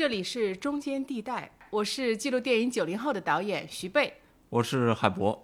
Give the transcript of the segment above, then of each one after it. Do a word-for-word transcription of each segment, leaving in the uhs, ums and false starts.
这里是中间地带，我是记录电影九零后的导演徐贝， 我是海博。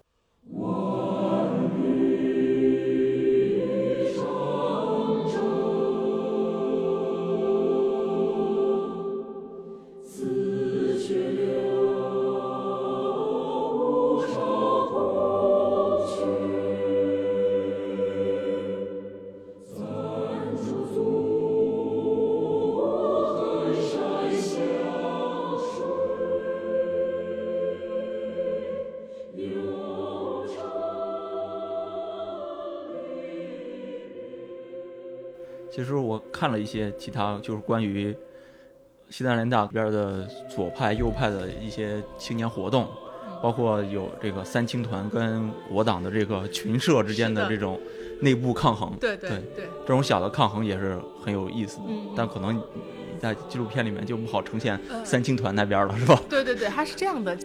其实我看了一些其他就是关于西南联大边的左派右派的一些青年活动，包括有这个三青团跟我党的这个群社之间的这种内部抗衡。 对对 对, 对， 这种小的抗衡也是很有意思的。 嗯， 但可能在纪录片里面就不好呈现三青团那边了，呃、是吧？ 对对对，它是这样的。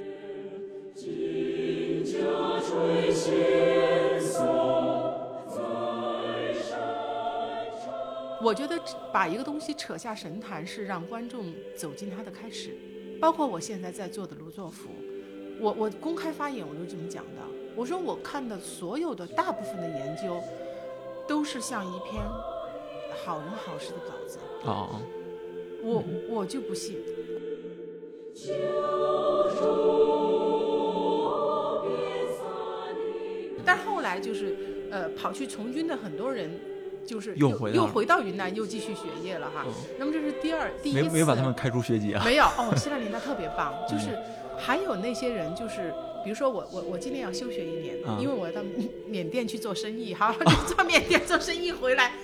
我觉得把一个东西扯下神坛是让观众走进它的开始，包括我现在在做的卢作孚，我我公开发言我都这么讲的。我说我看的所有的大部分的研究，都是像一篇好人好事的稿子。 哦哦， 我我就不信。但后来就是呃，跑去从军的很多人。就是又回又回到云南，又继续学业了哈。嗯、那么这是第二第一次， 没没把他们开除学籍啊？ 没有哦，西南联大特别棒。就是还有那些人，就是比如说我我我今年要休学一年，嗯、因为我要到缅甸去做生意，好，就到缅甸做生意回来。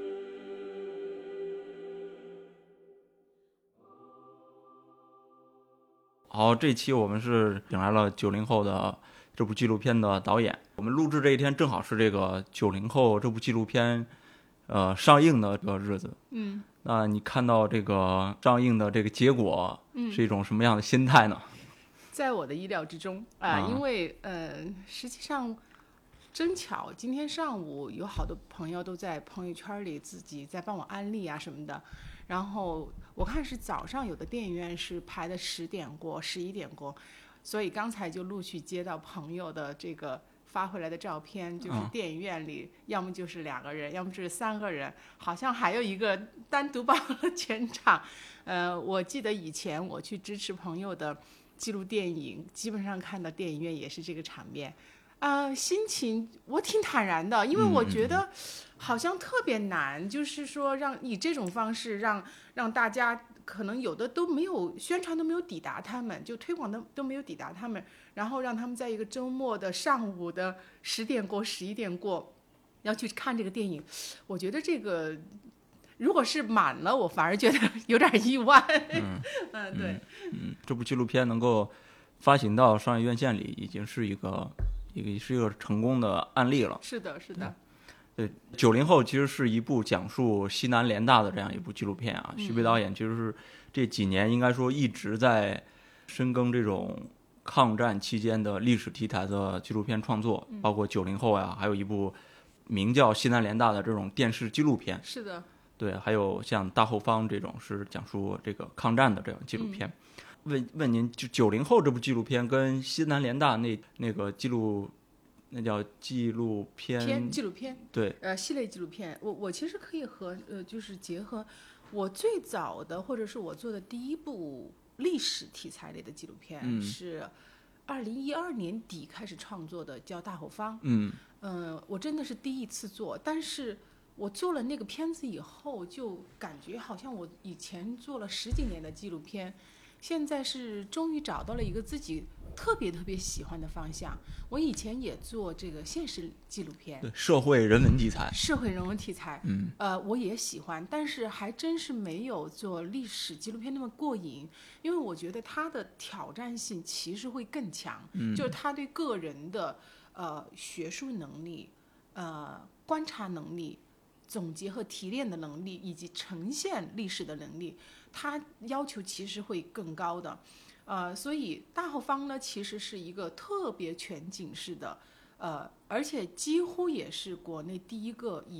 好，这期我们是请来了九零后的这部纪录片的导演。我们录制这一天正好是这个九零后这部纪录片。呃，上映的这个日子， 嗯， 那你看到这个上映的这个结果，嗯，是一种什么样的心态呢？ 在我的意料之中啊、呃，因为呃，实际上真巧，今天上午有好多朋友都在朋友圈里自己在帮我安利啊什么的，然后我看是早上有的电影院是排的十点过、十一点过，所以刚才就陆续接到朋友的这个。发回来的照片就是电影院里、嗯、要么就是两个人，要么就是三个人，好像还有一个单独包了全场。呃，我记得以前我去支持朋友的记录电影，基本上看到电影院也是这个场面。啊、呃，心情我挺坦然的，因为我觉得好像特别难，嗯、就是说让以这种方式让让大家可能有的都没有宣传都没有抵达他们，就推广都都没有抵达他们，然后让他们在一个周末的上午的十点过十一点过要去看这个电影，我觉得这个如果是满了，我反而觉得有点意外。 嗯嗯，对， 嗯，这部纪录片能够发行到商业院线里，已经是一个。也是一个成功的案例了。 是的，是的。 对，九零后其实是一部讲述西南联大的这样一部纪录片啊。徐贝导演其实是这几年应该说一直在深耕这种抗战期间的历史题材的纪录片创作， 嗯、 包括九零后呀，还有一部名叫《西南联大》的这种电视纪录片。 是的。 对，还有像《大后方》这种是讲述这个抗战的这样纪录片。嗯问问您，就九零后这部纪录片跟西南联大那那个纪录，那叫纪录片片纪录片， 对， 呃，系列纪录片，我我其实可以和呃，就是结合我最早的或者是我做的第一部历史题材类的纪录片、嗯、是二零一二年底开始创作的，叫《大后方》。 嗯嗯、呃，我真的是第一次做，但是我做了那个片子以后，就感觉好像我以前做了十几年的纪录片。现在是终于找到了一个自己特别特别喜欢的方向。我以前也做这个现实纪录片， 对，社会人文题材， 社会人文题材， 嗯， 呃，我也喜欢，但是还真是没有做历史纪录片那么过瘾，因为我觉得它的挑战性其实会更强， 嗯， 就是它对个人的呃学术能力、呃观察能力、总结和提炼的能力，以及呈现历史的能力。它要求其实会更高的，呃，所以大后方呢，其实是一个特别全景式的，呃，而且几乎也是国内第一个以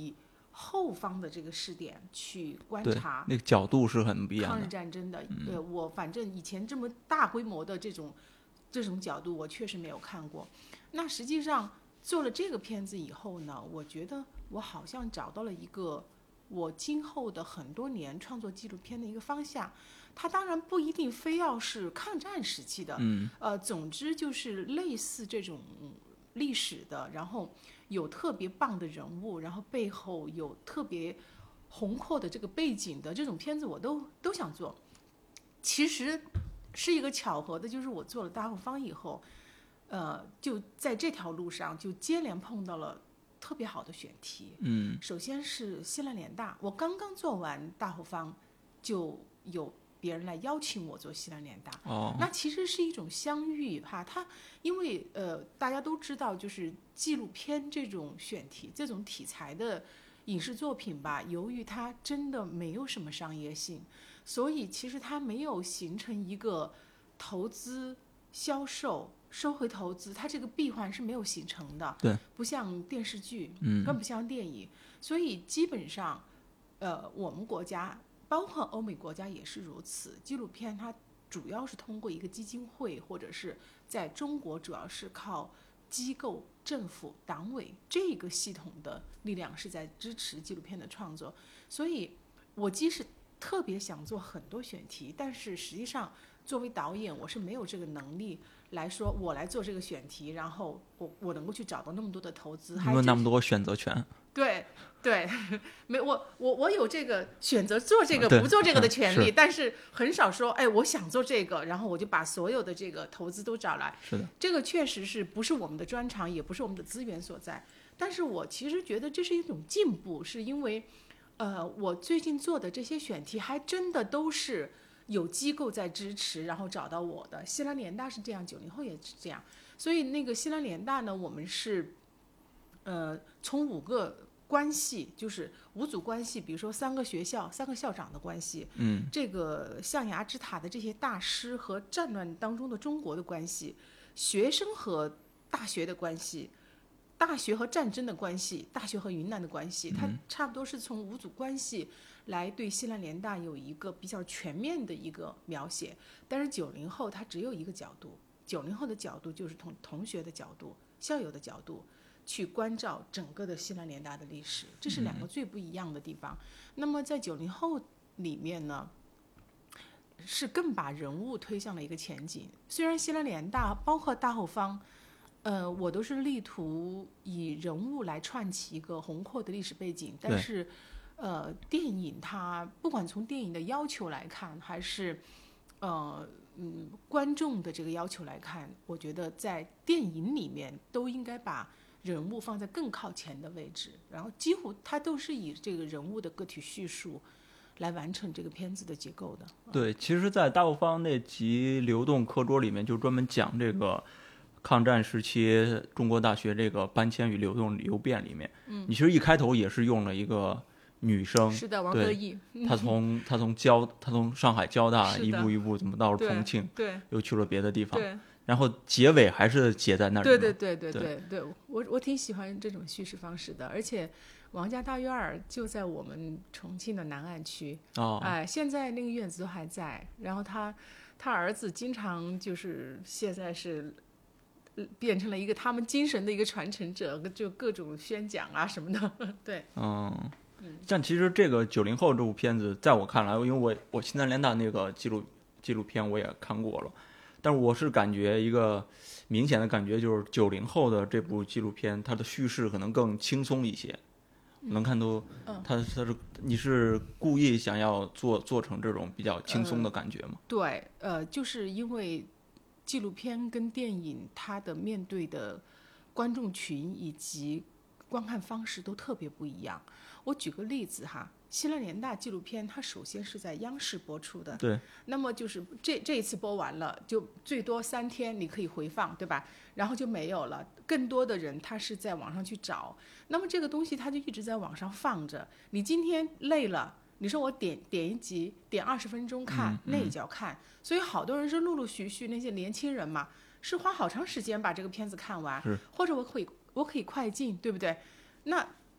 后方的这个视点去观察， 那个角度是很不一样的。 抗日战争的， 嗯、 呃，我反正以前这么大规模的这种这种角度，我确实没有看过。那实际上做了这个片子以后呢，我觉得我好像找到了一个我今后的很多年创作纪录片的一个方向。它当然不一定非要是抗战时期的， 嗯， 呃，总之就是类似这种历史的，然后有特别棒的人物，然后背后有特别宏阔的这个背景的这种片子，我都都想做。其实是一个巧合的，就是我做了大后方以后，呃，就在这条路上就接连碰到了特别好的选题。 嗯， 首先是西南联大，我刚刚做完大后方，就有别人来邀请我做西南联大。 哦， 那其实是一种相遇哈。它因为呃大家都知道，就是纪录片这种选题、这种题材的影视作品吧，由于它真的没有什么商业性，所以其实它没有形成一个投资、销售、收回投资，它这个闭环是没有形成的。 对， 不像电视剧， 嗯， 更不像电影，所以基本上，呃，我们国家。包括欧美国家也是如此，纪录片它主要是通过一个基金会，或者是在中国主要是靠机构、政府、党委这个系统的力量是在支持纪录片的创作。所以我即使特别想做很多选题，但是实际上作为导演我是没有这个能力来说我来做这个选题，然后我我能够去找到那么多的投资， 没有那么多选择权。 对对，没我我我有这个选择做这个对不做这个的权利， 是但是很少说，哎，我想做这个，然后我就把所有的这个投资都找来。 是的， 这个确实是不是我们的专长，也不是我们的资源所在。但是我其实觉得这是一种进步，是因为，呃，我最近做的这些选题还真的都是有机构在支持，然后找到我的。西南联大是这样，九零后也是这样。所以那个西南联大呢，我们是。呃，从五个关系，就是五组关系，比如说三个学校、三个校长的关系， 嗯， 这个象牙之塔的这些大师和战乱当中的中国的关系，学生和大学的关系，大学和战争的关系，大学和云南的关系，它差不多是从五组关系来对西南联大有一个比较全面的一个描写。但是九零后他只有一个角度，九零后的角度就是从同学的角度、校友的角度。去关照整个的西南联大的历史，这是两个最不一样的地方。嗯、那么在九零后里面呢，是更把人物推向了一个前景。虽然西南联大包括大后方，呃，我都是力图以人物来串起一个宏阔的历史背景，但是，呃，电影它不管从电影的要求来看，还是呃嗯观众的这个要求来看，我觉得在电影里面都应该把人物放在更靠前的位置，然后几乎它都是以这个人物的个体叙述来完成这个片子的结构的。 对，其实在大后方那集流动课桌里面就专门讲这个抗战时期中国大学这个搬迁与流动流变里面，嗯，你其实一开头也是用了一个女生， 是的，王德义， 她从她从交她从上海交大一步一步怎么到了重庆， 对， 又去了别的地方， 对。 然后结尾还是结在那儿。 对对对对对对，我我挺喜欢这种叙事方式的，而且王家大院儿就在我们重庆的南岸区， 哦， 哎，现在那个院子都还在。然后他他儿子经常就是现在是变成了一个他们精神的一个传承者，就各种宣讲啊什么的。对， 嗯。但其实这个九零后这部片子，在我看来，因为我我西南联大那个纪录纪录片我也看过了。但是我是感觉一个明显的感觉，就是九零后的这部纪录片，它的叙事可能更轻松一些。嗯、能看到，它它是你是故意想要做做成这种比较轻松的感觉吗？ 呃、对，呃，就是因为纪录片跟电影它的面对的观众群以及观看方式都特别不一样。我举个例子哈。西南联大纪录片，它首先是在央视播出的， 对。 那么就是这这一次播完了，就最多三天你可以回放，对吧？然后就没有了。更多的人他是在网上去找，那么这个东西它就一直在网上放着。你今天累了，你说我点点一集，点二十分钟看， 嗯、 那也叫看。所以好多人是陆陆续续，那些年轻人嘛，是花好长时间把这个片子看完，或者我可以我可以快进，对不对？那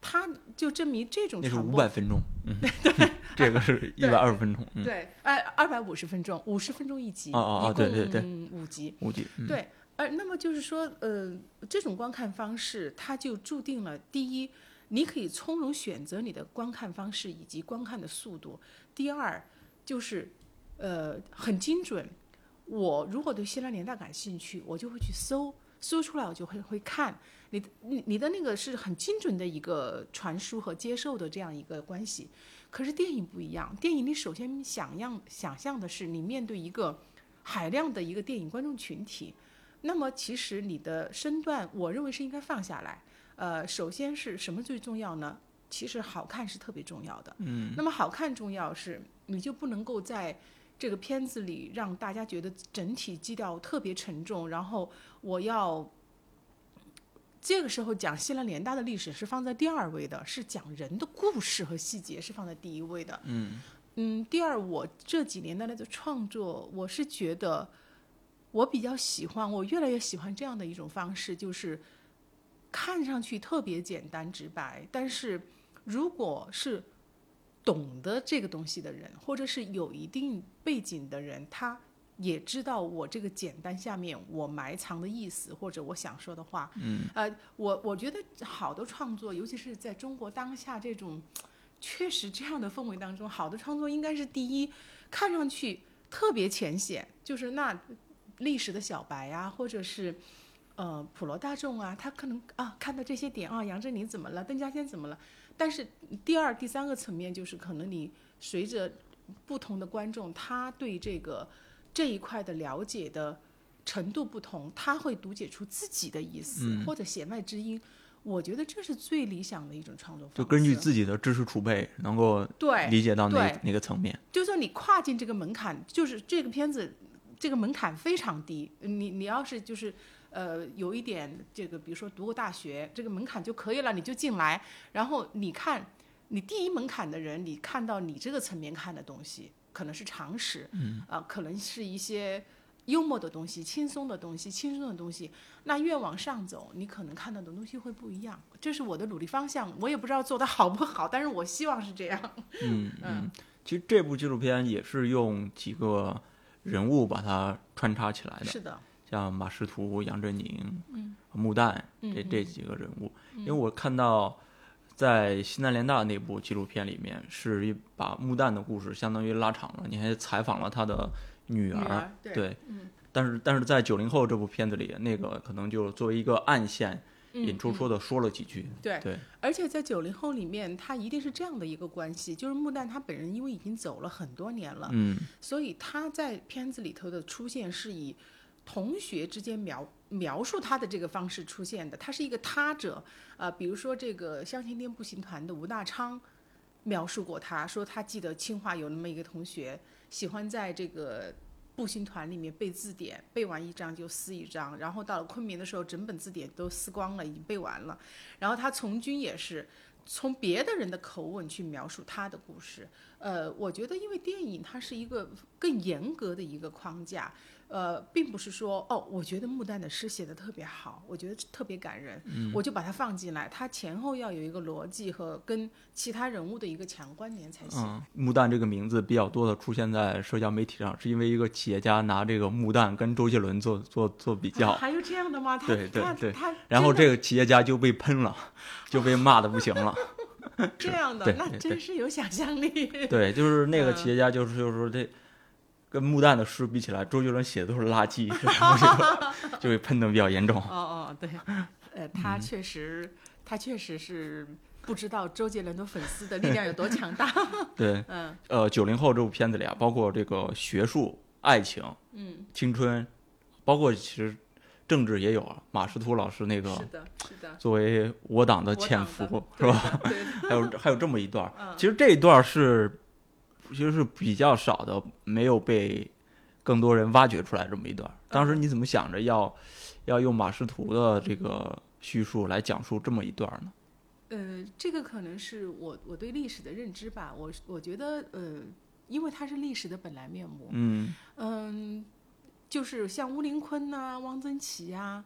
它就证明这种那是传播五百分钟，嗯，这个是一百二十分钟，嗯、 对，呃，二百五十分钟，五十分钟一集， 哦哦哦，对对对， 五集， 五集，嗯、 对，而那么就是说，呃，这种观看方式，它就注定了第一，你可以从容选择你的观看方式以及观看的速度；第二，就是呃很精准。我如果对希腊年代感兴趣，我就会去搜，搜出来我就会会看。你你你的那个是很精准的一个传输和接受的这样一个关系。可是电影不一样，电影你首先想样想象的是你面对一个海量的一个电影观众群体，那么其实你的身段，我认为是应该放下来。呃，首先是什么最重要呢？其实好看是特别重要的。 嗯， 那么好看重要是，你就不能够在这个片子里让大家觉得整体基调特别沉重，然后我要这个时候讲希腊联大的历史是放在第二位的，是讲人的故事和细节是放在第一位的。 嗯嗯，第二，我这几年的那个创作，我是觉得我比较喜欢，我越来越喜欢这样的一种方式，就是看上去特别简单直白，但是如果是懂得这个东西的人，或者是有一定背景的人，他也知道我这个简单下面我埋藏的意思，或者我想说的话。 嗯， 呃，我我觉得好的创作，尤其是在中国当下这种确实这样的氛围当中，好的创作应该是第一，看上去特别浅显，就是那历史的小白啊，或者是呃普罗大众啊，他可能啊看到这些点啊，杨振宁怎么了，邓稼先怎么了？但是第二、第三个层面就是可能你随着不同的观众，他对这个这一块的了解的程度不同，他会读解出自己的意思， 嗯、 或者弦外之音。我觉得这是最理想的一种创作方式， 就根据自己的知识储备，能够对理解到那那个层面。 就说你跨进这个门槛，就是这个片子这个门槛非常低。你你要是就是呃有一点这个，比如说读过大学，这个门槛就可以了，你就进来。然后你看，你第一门槛的人，你看到你这个层面看的东西，可能是常识， 嗯啊、呃，可能是一些幽默的东西、轻松的东西、轻松的东西。那越往上走，你可能看到的东西会不一样。这是我的努力方向，我也不知道做得好不好，但是我希望是这样。 嗯嗯，其实这部纪录片也是用几个人物把它穿插起来的。 是的， 像马识途、杨振宁、 嗯、 穆旦嗯这这几个人物， 嗯、 因为我看到在西南联大那部纪录片里面，是把穆旦的故事相当于拉长了，你还采访了他的女儿， 女儿对， 对嗯。 但是但是在九零后这部片子里，那个可能就作为一个暗线， 嗯引出说的说了几句。 嗯、对对， 而且在九零后里面，他一定是这样的一个关系，就是穆旦他本人因为已经走了很多年了， 嗯， 所以他在片子里头的出现是以同学之间描描述他的这个方式出现的，他是一个他者。呃，比如说这个香晴天步行团的吴大昌描述过他，说他记得清华有那么一个同学，喜欢在这个步行团里面背字典，背完一章就撕一章，然后到了昆明的时候，整本字典都撕光了，已经背完了。然后他从军也是从别的人的口吻去描述他的故事。呃，我觉得因为电影它是一个更严格的一个框架，呃，并不是说哦，我觉得穆旦的诗写的特别好，我觉得特别感人， 嗯、 我就把它放进来，它前后要有一个逻辑和跟其他人物的一个强关联才行。 嗯，穆旦这个名字比较多的出现在社交媒体上，是因为一个企业家拿这个穆旦跟周杰伦做做做比较、 啊。还有这样的吗？他对对对， 他然后这个企业家就被喷了，就被骂的不行了。 这样的，那真是有想象力。 对，就是那个企业家，就是就是说这跟穆旦的诗比起来，周杰伦写的都是垃圾，然后就就被喷的比较严重。 哦哦，对，呃，他确实，嗯、他确实是不知道周杰伦的粉丝的力量有多强大。 对， 嗯， 呃，九零后这部片子里啊，包括这个学术、爱情、 嗯， 青春，包括其实政治也有啊。马识途老师那个， 是的，是的， 作为我党的纤夫，是吧？ 对， 还有还有这么一段， 嗯、 其实这一段是其实是比较少的，没有被更多人挖掘出来这么一段。当时你怎么想着要要用马识途的这个叙述来讲述这么一段呢？ 呃，这个可能是我我对历史的认知吧。我我觉得，呃，因为它是历史的本来面目。 嗯嗯，就是像乌林坤呐、汪曾祺呀，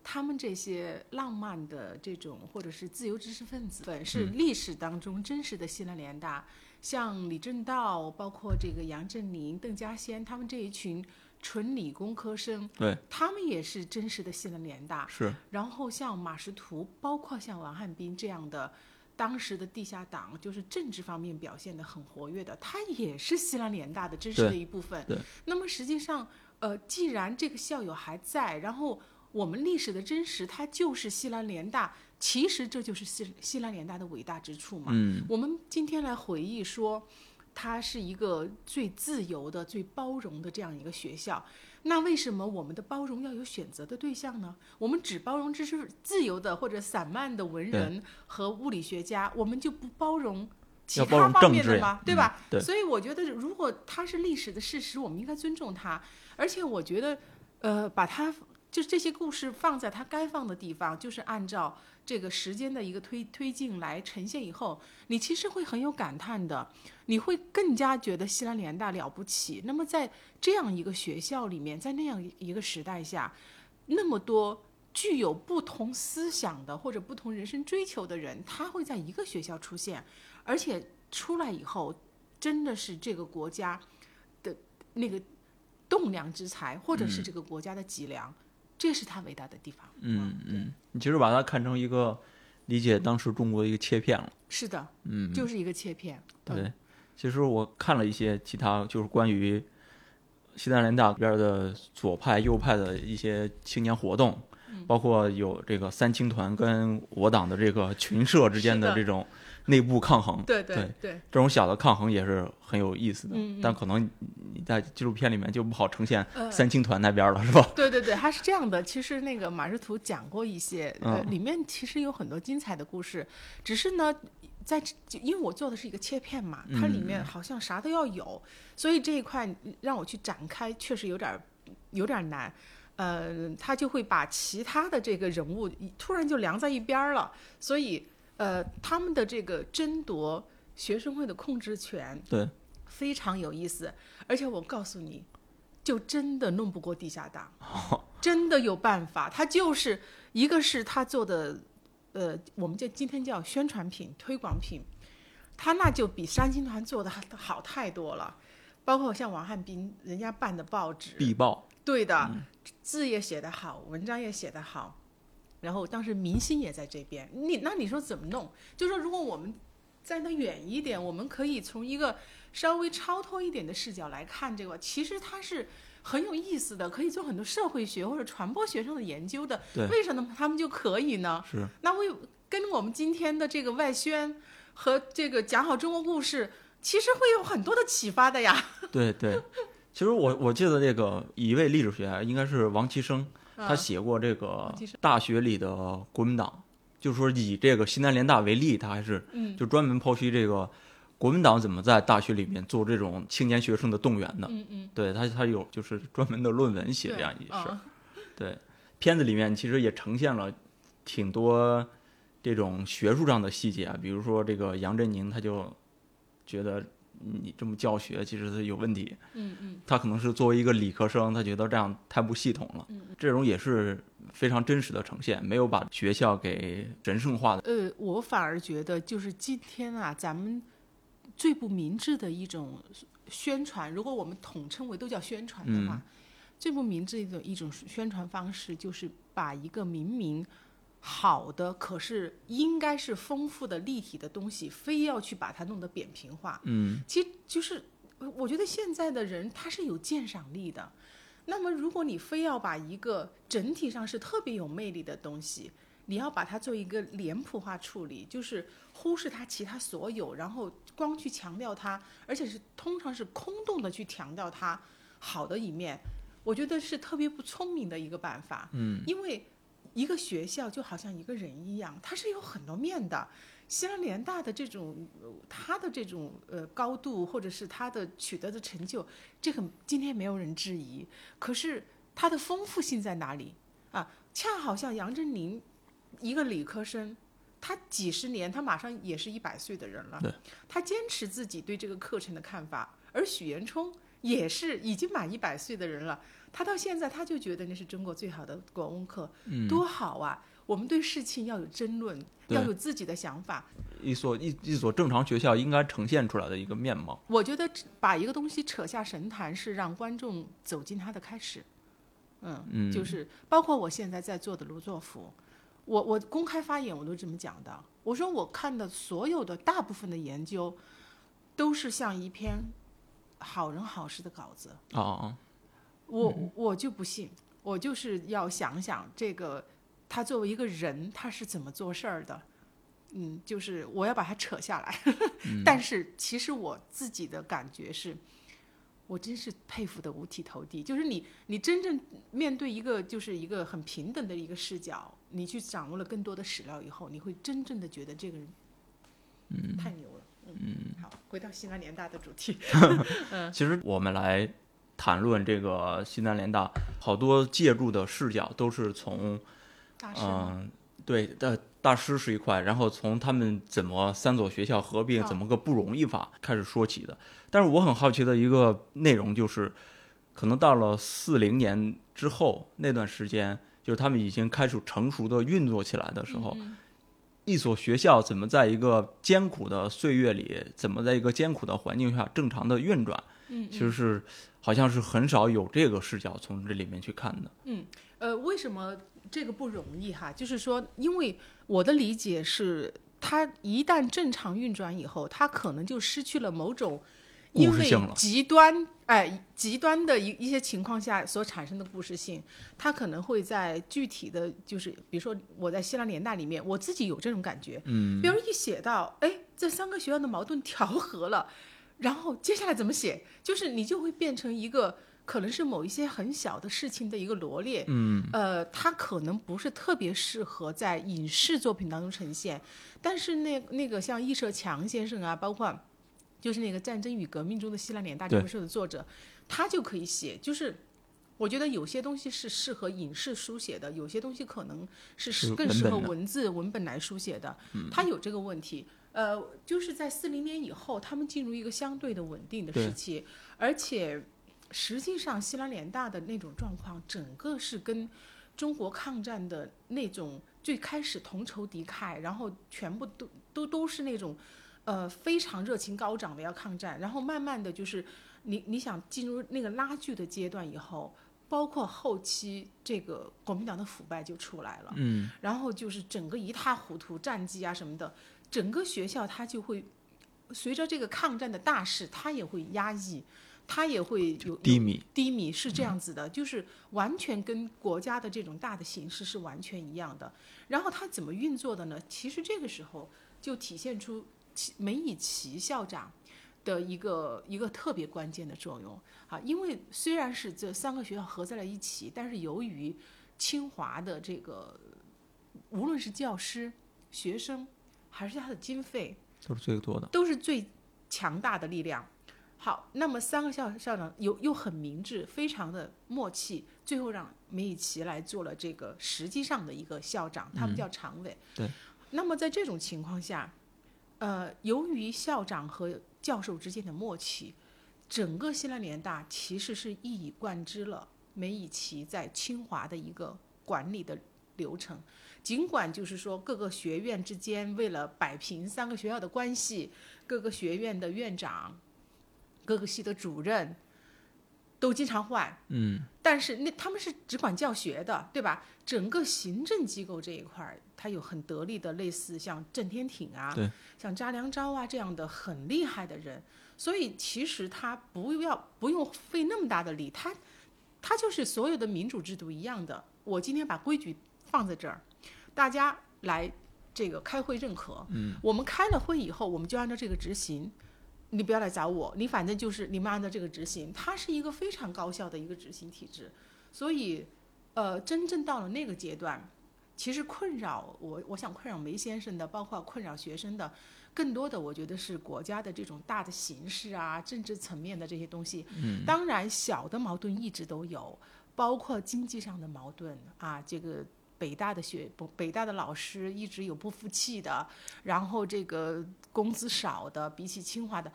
他们这些浪漫的这种或者是自由知识分子，是历史当中真实的西南联大，嗯、像李政道，包括这个杨振宁、邓稼先，他们这一群纯理工科生， 对， 他们也是真实的西南联大。 是。 然后像马识途，包括像王汉斌这样的当时的地下党，就是政治方面表现得很活跃的，他也是西南联大的真实的一部分。 对。对， 那么实际上，呃，既然这个校友还在，然后我们历史的真实，它就是西南联大，其实这就是西西南联大的伟大之处嘛。 嗯， 我们今天来回忆说，它是一个最自由的、最包容的这样一个学校。那为什么我们的包容要有选择的对象呢？我们只包容知识自由的或者散漫的文人和物理学家，我们就不包容其他方面的吗？对吧、 嗯？对。 所以我觉得，如果它是历史的事实，我们应该尊重它。而且我觉得，呃，把它就是这些故事放在它该放的地方，就是按照这个时间的一个推推进来呈现以后，你其实会很有感叹的，你会更加觉得西南联大了不起。那么在这样一个学校里面，在那样一个时代下，那么多具有不同思想的或者不同人生追求的人，他会在一个学校出现，而且出来以后真的是这个国家的那个栋梁之才，或者是这个国家的脊梁、嗯、这是他伟大的地方。 嗯嗯，你其实把它看成一个理解当时中国的一个切片了。 是的， 嗯， 就是一个切片。 对、嗯，其实我看了一些其他就是关于西南联大里边的左派右派的一些青年活动、嗯、包括有这个三青团跟我党的这个群社之间的这种内部抗衡。 对对对, 对， 这种小的抗衡也是很有意思的。 嗯嗯， 但可能你在纪录片里面就不好呈现三青团那边了、呃、是吧？ 对对对，它是这样的。其实那个马识途讲过一些、呃嗯、 里面其实有很多精彩的故事，只是呢在因为我做的是一个切片嘛，它里面好像啥都要有、嗯、所以这一块让我去展开确实有点有点难。呃，他就会把其他的这个人物突然就凉在一边了，所以呃，他们的这个争夺学生会的控制权， 对， 非常有意思。而且我告诉你，就真的弄不过地下党， 哦、 真的有办法。他就是一个是他做的，呃，我们就今天叫宣传品、推广品，他那就比三青团做的好太多了。包括像王汉斌人家办的报纸， 必报， 对的、 嗯， 字也写得好，文章也写得好。然后当时明星也在这边，你那你说怎么弄？就是说如果我们站得远一点，我们可以从一个稍微超脱一点的视角来看这个，其实它是很有意思的，可以做很多社会学或者传播学上的研究的。为什么他们就可以呢？ 是， 那为跟我们今天的这个外宣和这个讲好中国故事，其实会有很多的启发的呀。 对对，其实我我记得这个一位历史学家应该是王其生。他写过这个大学里的国民党，就是说以这个西南联大为例，他还是就专门剖析这个国民党怎么在大学里面做这种青年学生的动员的。 嗯嗯， 对他他有就是专门的论文写这样一事。对，对，片子里面其实也呈现了挺多这种学术上的细节啊，比如说这个杨振宁他就觉得你这么教学其实是有问题。 嗯嗯， 他可能是作为一个理科生，他觉得这样太不系统了。 嗯， 这种也是非常真实的呈现，没有把学校给神圣化的。 呃，我反而觉得就是今天啊，咱们最不明智的一种宣传，如果我们统称为都叫宣传的话， 嗯、 最不明智的一种宣传方式，就是把一个明明好的，可是应该是丰富的立体的东西，非要去把它弄得扁平化。 嗯， 其实就是我觉得现在的人他是有鉴赏力的。那么如果你非要把一个整体上是特别有魅力的东西，你要把它做一个脸谱化处理，就是忽视它其他所有，然后光去强调它，而且是通常是空洞的去强调它好的一面，我觉得是特别不聪明的一个办法。 嗯， 因为一个学校就好像一个人一样，它是有很多面的。西南联大的这种它的这种呃高度，或者是它的取得的成就，这个今天没有人质疑。可是它的丰富性在哪里啊？恰好像杨振宁一个理科生，他几十年，他马上也是一百岁的人了，他坚持自己对这个课程的看法。而许渊冲也是已经满一百岁的人了，他到现在他就觉得那是中国最好的国文课， 嗯， 多好啊！我们对事情要有争论，要有自己的想法。 一所一一所正常学校应该呈现出来的一个面貌。 我觉得把一个东西扯下神坛是让观众走进它的开始。嗯， 嗯就是包括我现在在做的卢作孚，我我公开发言我都这么讲的。我说我看的所有的大部分的研究，都是像一篇好人好事的稿子。 哦哦， 我、嗯、我就不信，我就是要想想这个他作为一个人他是怎么做事儿的。嗯，就是我要把它扯下来。 嗯、 但是其实我自己的感觉是，我真是佩服的五体投地。就是你你真正面对一个就是一个很平等的一个视角，你去掌握了更多的史料以后，你会真正的觉得这个人嗯太牛了。嗯，嗯好，回到西南联大的主题。嗯， 其实我们来谈论这个西南联大，好多借助的视角都是从大师、 呃、对大大师是一块，然后从他们怎么三所学校合并，怎么个不容易法开始说起的。但是我很好奇的一个内容就是，可能到了四零年之后那段时间，就是他们已经开始成熟的运作起来的时候， 嗯、 一所学校怎么在一个艰苦的岁月里，怎么在一个艰苦的环境下正常的运转， 嗯， 其实是好像是很少有这个视角从这里面去看的。 嗯，呃，为什么这个不容易哈？就是说，因为我的理解是，它一旦正常运转以后，它可能就失去了某种因为极端哎极端的一一些情况下所产生的故事性，它可能会在具体的就是比如说我在西南联大里面，我自己有这种感觉。 嗯， 比如一写到哎这三个学校的矛盾调和了，然后接下来怎么写，就是你就会变成一个可能是某一些很小的事情的一个罗列。 嗯， 呃，它可能不是特别适合在影视作品当中呈现，但是那那个像易舍强先生啊，包括就是那个《战争与革命中的西南联大》这本书的作者，他就可以写。就是我觉得有些东西是适合影视书写的，有些东西可能是更适合文字文本来书写的。他有这个问题。呃，就是在四零年以后，他们进入一个相对的稳定的时期，而且实际上西南联大的那种状况，整个是跟中国抗战的那种最开始同仇敌忾，然后全部都都都是那种。呃，非常热情高涨的要抗战，然后慢慢的就是你你想进入那个拉锯的阶段以后，包括后期这个国民党的腐败就出来了， 嗯， 然后就是整个一塌糊涂，战绩啊什么的，整个学校它就会随着这个抗战的大势，它也会压抑，它也会有低迷， 低迷是这样子的，嗯，就是完全跟国家的这种大的形势是完全一样的。然后它怎么运作的呢？其实这个时候就体现出梅贻琦校长的一个一个特别关键的作用啊，因为虽然是这三个学校合在了一起，但是由于清华的这个无论是教师、学生还是他的经费， 都是最多的， 都是最强大的力量。好，那么三个校校长又又很明智，非常的默契，最后让梅贻琦来做了这个实际上的一个校长，他们叫常委。 嗯，对。 那么在这种情况下，呃，由于校长和教授之间的默契，整个西南联大其实是一以贯之了梅贻琦在清华的一个管理的流程。尽管就是说各个学院之间为了摆平三个学校的关系，各个学院的院长、各个系的主任都经常换， 嗯， 但是那他们是只管教学的，对吧？整个行政机构这一块，他有很得力的，类似像郑天挺啊， 对， 像查良钊啊这样的很厉害的人，所以其实他不要不用费那么大的力，他他就是所有的民主制度一样的，我今天把规矩放在这儿，大家来这个开会认可， 嗯， 我们开了会以后，我们就按照这个执行。你不要来找我，你反正就是你们按照这个执行，它是一个非常高效的一个执行体制。所以，呃，真正到了那个阶段，其实困扰我，我想困扰梅先生的，包括困扰学生的，更多的我觉得是国家的这种大的形势啊、政治层面的这些东西。 嗯， 当然小的矛盾一直都有，包括经济上的矛盾啊，这个。北大的学北大的老师一直有不服气的，然后这个工资少的比起清华的，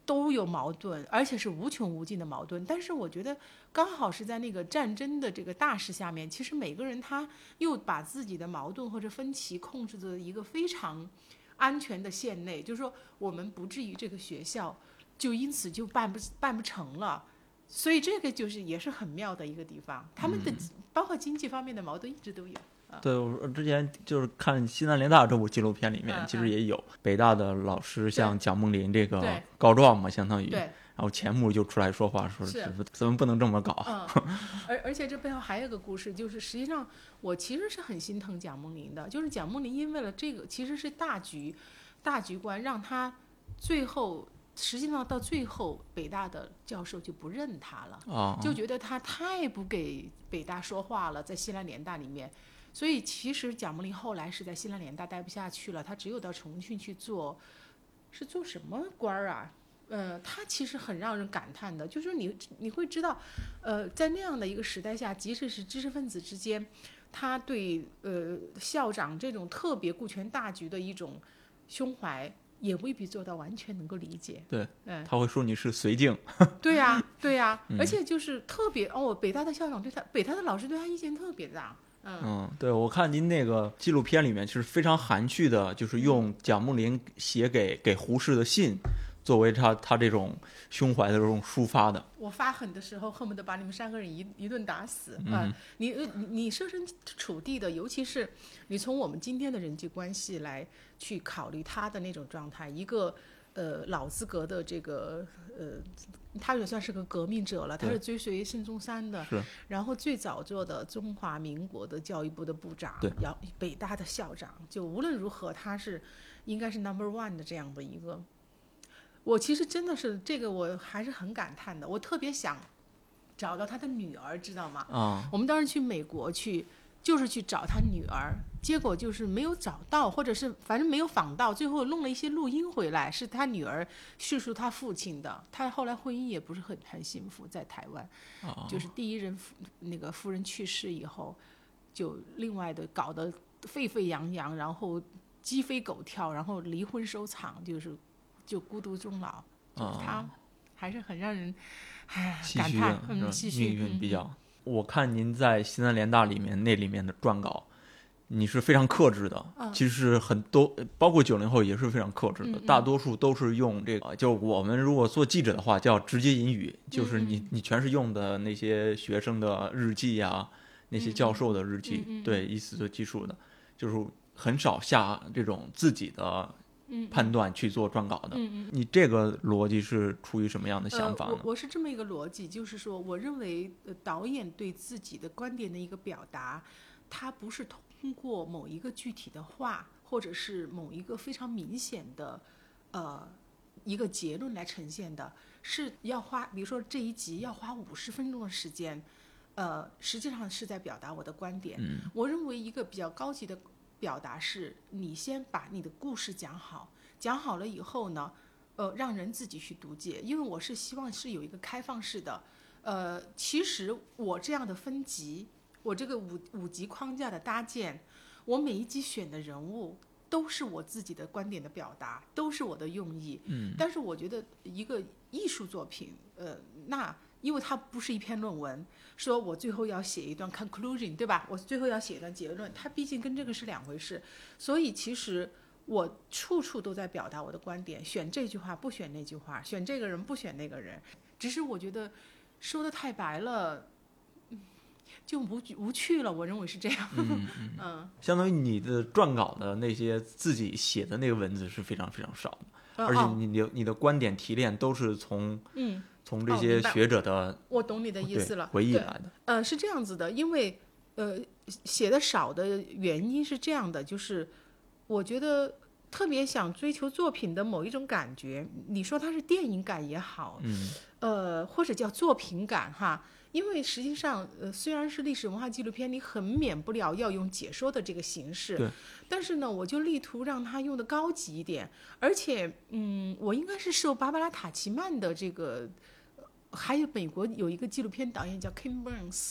都有矛盾，而且是无穷无尽的矛盾。但是我觉得刚好是在那个战争的这个大势下面，其实每个人他又把自己的矛盾或者分歧控制在一个非常安全的线内，就是说我们不至于这个学校就因此就办不办不成了。所以这个就是也是很妙的一个地方，他们的包括经济方面的矛盾一直都有。 对，我之前就是看西南联大这部纪录片里面， 嗯、 其实也有北大的老师像蒋梦麟这个对告状嘛，相当于， 对， 然后钱穆就出来说话，说是咱们不能这么搞。 嗯，而而且这背后还有一个故事，就是实际上我其实是很心疼蒋梦麟的，就是蒋梦麟因为了这个其实是大局大局观，让他最后实际上到最后北大的教授就不认他了， 哦、 就觉得他太不给北大说话了，在西南联大里面。所以其实蒋梦麟后来是在西南联大待不下去了，他只有到重庆去做，是做什么官儿啊？呃，他其实很让人感叹的，就是你你会知道，呃，在那样的一个时代下，即使是知识分子之间，他对呃校长这种特别顾全大局的一种胸怀，也未必做到完全能够理解。 对， 嗯， 他会说你是绥靖。 对呀、啊，对呀、啊嗯， 而且就是特别哦，北大的校长对他，北大的老师对他意见特别大。嗯, 嗯，对，我看您那个纪录片里面是非常含蓄的，就是用蒋梦麟写给给胡适的信作为他他这种胸怀的这种抒发的。 我发狠的时候恨不得把你们三个人一一顿打死啊、 嗯呃！你你你设身处地的，尤其是你从我们今天的人际关系来去考虑他的那种状态，一个呃老资格的这个呃，他也算是个革命者了，他是追随孙中山的， 是， 然后最早做的中华民国的教育部的部长， 对， 要北大的校长，就无论如何他是应该是 number one 的这样的一个。我其实真的是这个，我还是很感叹的。我特别想找到他的女儿，知道吗？ 啊， 我们当时去美国去，就是去找他女儿，结果就是没有找到，或者是反正没有访到，最后弄了一些录音回来，是他女儿叙述他父亲的。他后来婚姻也不是很很幸福，在台湾， 哦、 就是第一任那个夫人去世以后，就另外的搞得沸沸扬扬，然后鸡飞狗跳，然后离婚收场，就是。就孤独终老，就是他还是很让人哎感叹，嗯，唏嘘， 命运比较。嗯、我看您在西南联大里面那里面的撰稿，你是非常克制的。 嗯、 其实很多，包括九零后也是非常克制的， 嗯、 大多数都是用这个，就我们如果做记者的话，叫直接引语，就是你、 嗯、 你全是用的那些学生的日记啊，那些教授的日记， 嗯、 对，以此做基础的，就是很少下这种自己的。判断去做撰稿的， 嗯嗯， 你这个逻辑是出于什么样的想法呢？ 呃、我, 我是这么一个逻辑，就是说，我认为、呃、导演对自己的观点的一个表达，他不是通过某一个具体的话，或者是某一个非常明显的呃一个结论来呈现的，是要花，比如说这一集要花五十分钟的时间，呃，实际上是在表达我的观点。 嗯， 我认为一个比较高级的表达是你先把你的故事讲好，讲好了以后呢，呃，让人自己去读解。因为我是希望是有一个开放式的，呃，其实我这样的分级，我这个五五级框架的搭建，我每一集选的人物都是我自己的观点的表达，都是我的用意。 嗯， 但是我觉得一个艺术作品，呃，那。因为它不是一篇论文，说我最后要写一段 conclusion， 对吧？我最后要写一段结论，它毕竟跟这个是两回事。所以其实我处处都在表达我的观点，选这句话不选那句话，选这个人不选那个人。只是我觉得说得太白了，就无无趣了。我认为是这样。 嗯嗯嗯， 相当于你的撰稿的那些自己写的那个文字是非常非常少的， 嗯、 而且你的、哦、你的观点提炼都是从嗯。 从这些学者的、 哦、我懂你的意思了， 回忆来的。 呃，是这样子的，因为呃写的少的原因是这样的，就是我觉得特别想追求作品的某一种感觉，你说它是电影感也好， 嗯， 呃，或者叫作品感哈。因为实际上，呃，虽然是历史文化纪录片，你很免不了要用解说的这个形式， 对。 但是呢，我就力图让它用的高级一点，而且，嗯，我应该是受芭芭拉·塔奇曼的这个，还有美国有一个纪录片导演叫 Kim Burns，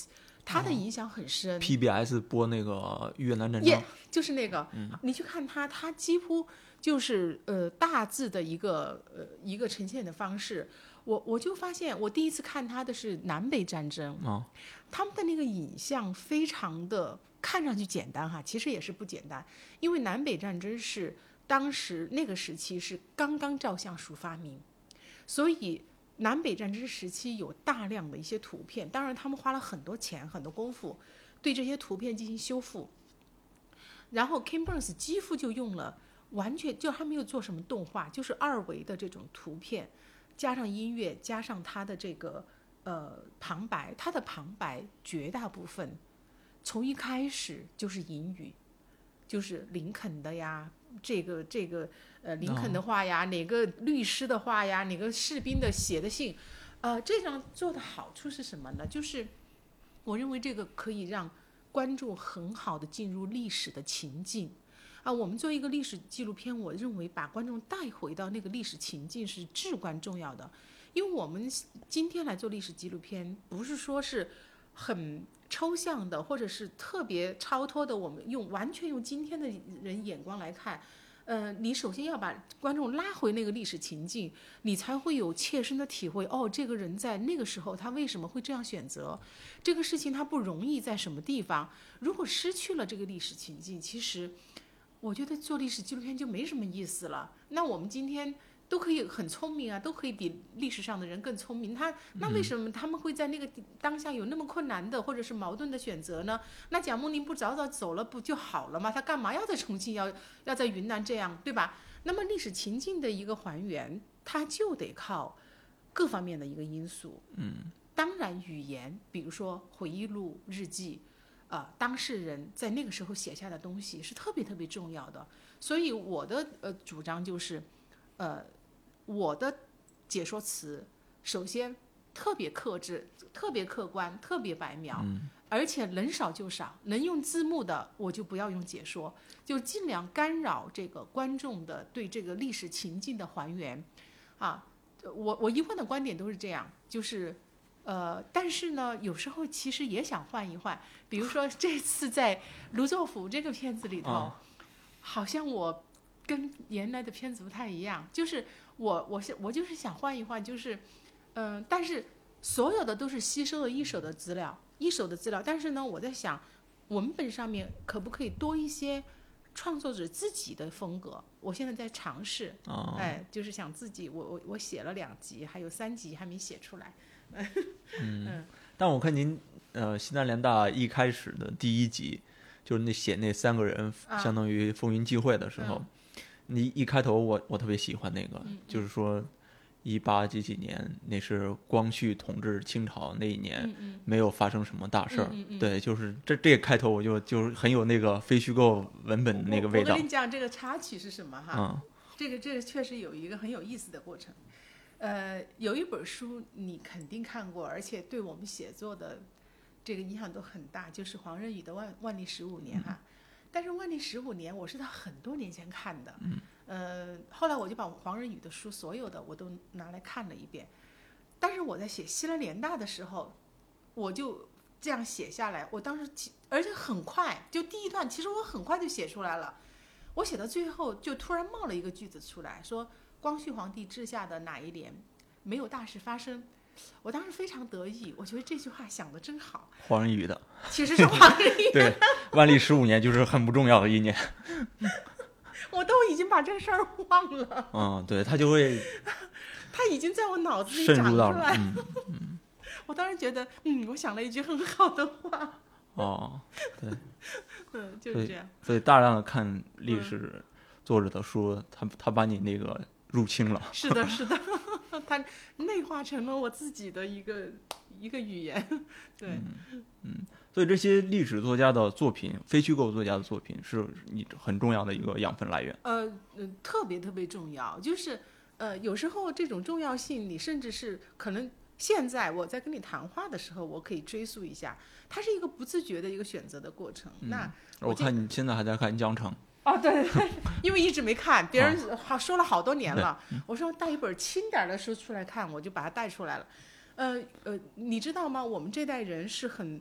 它的影响很深。 P B S 播那个越南战争， yeah, 就是那个、嗯，你去看它，它几乎就是呃大致的一个呃一个呈现的方式。我我就发现，我第一次看它的是南北战争， 哦， 他们的那个影像非常的看上去简单哈，其实也是不简单，因为南北战争是当时那个时期是刚刚照相术发明，所以南北战争时期有大量的一些图片，当然他们花了很多钱很多功夫对这些图片进行修复，然后 Ken Burns 几乎就用了完全就他没有做什么动画，就是二维的这种图片加上音乐加上他的这个呃旁白，他的旁白绝大部分从一开始就是引语，就是林肯的呀，这个这个呃林肯的话呀、oh. 哪个律师的话呀，哪个士兵的写的信，呃这样做的好处是什么呢？就是我认为这个可以让观众很好的进入历史的情境啊。我们做一个历史纪录片，我认为把观众带回到那个历史情境是至关重要的，因为我们今天来做历史纪录片，不是说是很抽象的，或者是特别超脱的，我们用完全用今天的人眼光来看，呃，你首先要把观众拉回那个历史情境，你才会有切身的体会。哦，这个人在那个时候他为什么会这样选择？这个事情他不容易在什么地方？如果失去了这个历史情境，其实我觉得做历史纪录片就没什么意思了。那我们今天都可以很聪明啊，都可以比历史上的人更聪明。他那为什么他们会在那个当下有那么困难的或者是矛盾的选择呢？那蒋梦麟不早早走了不就好了吗？他干嘛要在重庆要要在云南这样，对吧？那么历史情境的一个还原，它就得靠各方面的一个因素。 嗯， 当然语言，比如说回忆录、日记。呃，当事人在那个时候写下的东西是特别特别重要的，所以我的呃主张就是，呃，我的解说词首先特别克制、特别客观、特别白描， 嗯、 而且能少就少，能用字幕的我就不要用解说，就尽量干扰这个观众的对这个历史情境的还原。啊，我我一贯的观点都是这样，就是。呃，但是呢，有时候其实也想换一换，比如说这次在《卢作孚》这个片子里头， 哦、 好像我跟原来的片子不太一样，就是我我是我就是想换一换，就是嗯、呃，但是所有的都是吸收了一手的资料，一手的资料，但是呢，我在想文本上面可不可以多一些创作者自己的风格？我现在在尝试， 哦、 哎，就是想自己，我我我写了两集，还有三集还没写出来。 嗯，但我看您呃西南联大一开始的第一集，就是那写那三个人、啊、相当于风云际会的时候，嗯、你一开头我我特别喜欢那个， 嗯、 就是说一八几几年那是光绪统治清朝那一年， 嗯、 没有发生什么大事儿、 嗯， 对，就是这这个开头我就就是很有那个非虚构文本的那个味道。 我跟你讲这个插曲是什么哈？ 嗯， 这个这个确实有一个很有意思的过程。呃，有一本书你肯定看过，而且对我们写作的这个影响都很大，就是黄仁宇的万《万历十五年》哈。嗯、但是《万历十五年》我是在很多年前看的， 嗯， 呃，后来我就把黄仁宇的书所有的我都拿来看了一遍。但是我在写西南联大的时候，我就这样写下来，我当时而且很快，就第一段其实我很快就写出来了。我写到最后就突然冒了一个句子出来，说。光绪皇帝治下的哪一年没有大事发生？我当时非常得意，我觉得这句话想得真好。 黄仁宇的， 其实是黄仁宇。 对，万历十五年就是很不重要的一年。 我都已经把这事儿忘了。 嗯，对，他就会， 他已经在我脑子里长出来。 嗯嗯、 我当时觉得，嗯，我想了一句很好的话。 哦，对， 嗯，就是这样。 所以，所以大量的看历史作者的书，嗯、他他把你那个。入侵了， 是的，是的，它内化成了我自己的一个一个语言，对， 嗯，嗯，所以这些历史作家的作品，非虚构作家的作品，是你很重要的一个养分来源。 呃，呃特别特别重要，就是呃，有时候这种重要性，你甚至是可能现在我在跟你谈话的时候，我可以追溯一下，它是一个不自觉的一个选择的过程。 嗯、 那我看你现在还在看《江城》。 哦，对对对，因为一直没看，别人好说了好多年了。 嗯、 我说带一本轻点的书出来看，我就把它带出来了。呃呃，你知道吗？我们这代人是很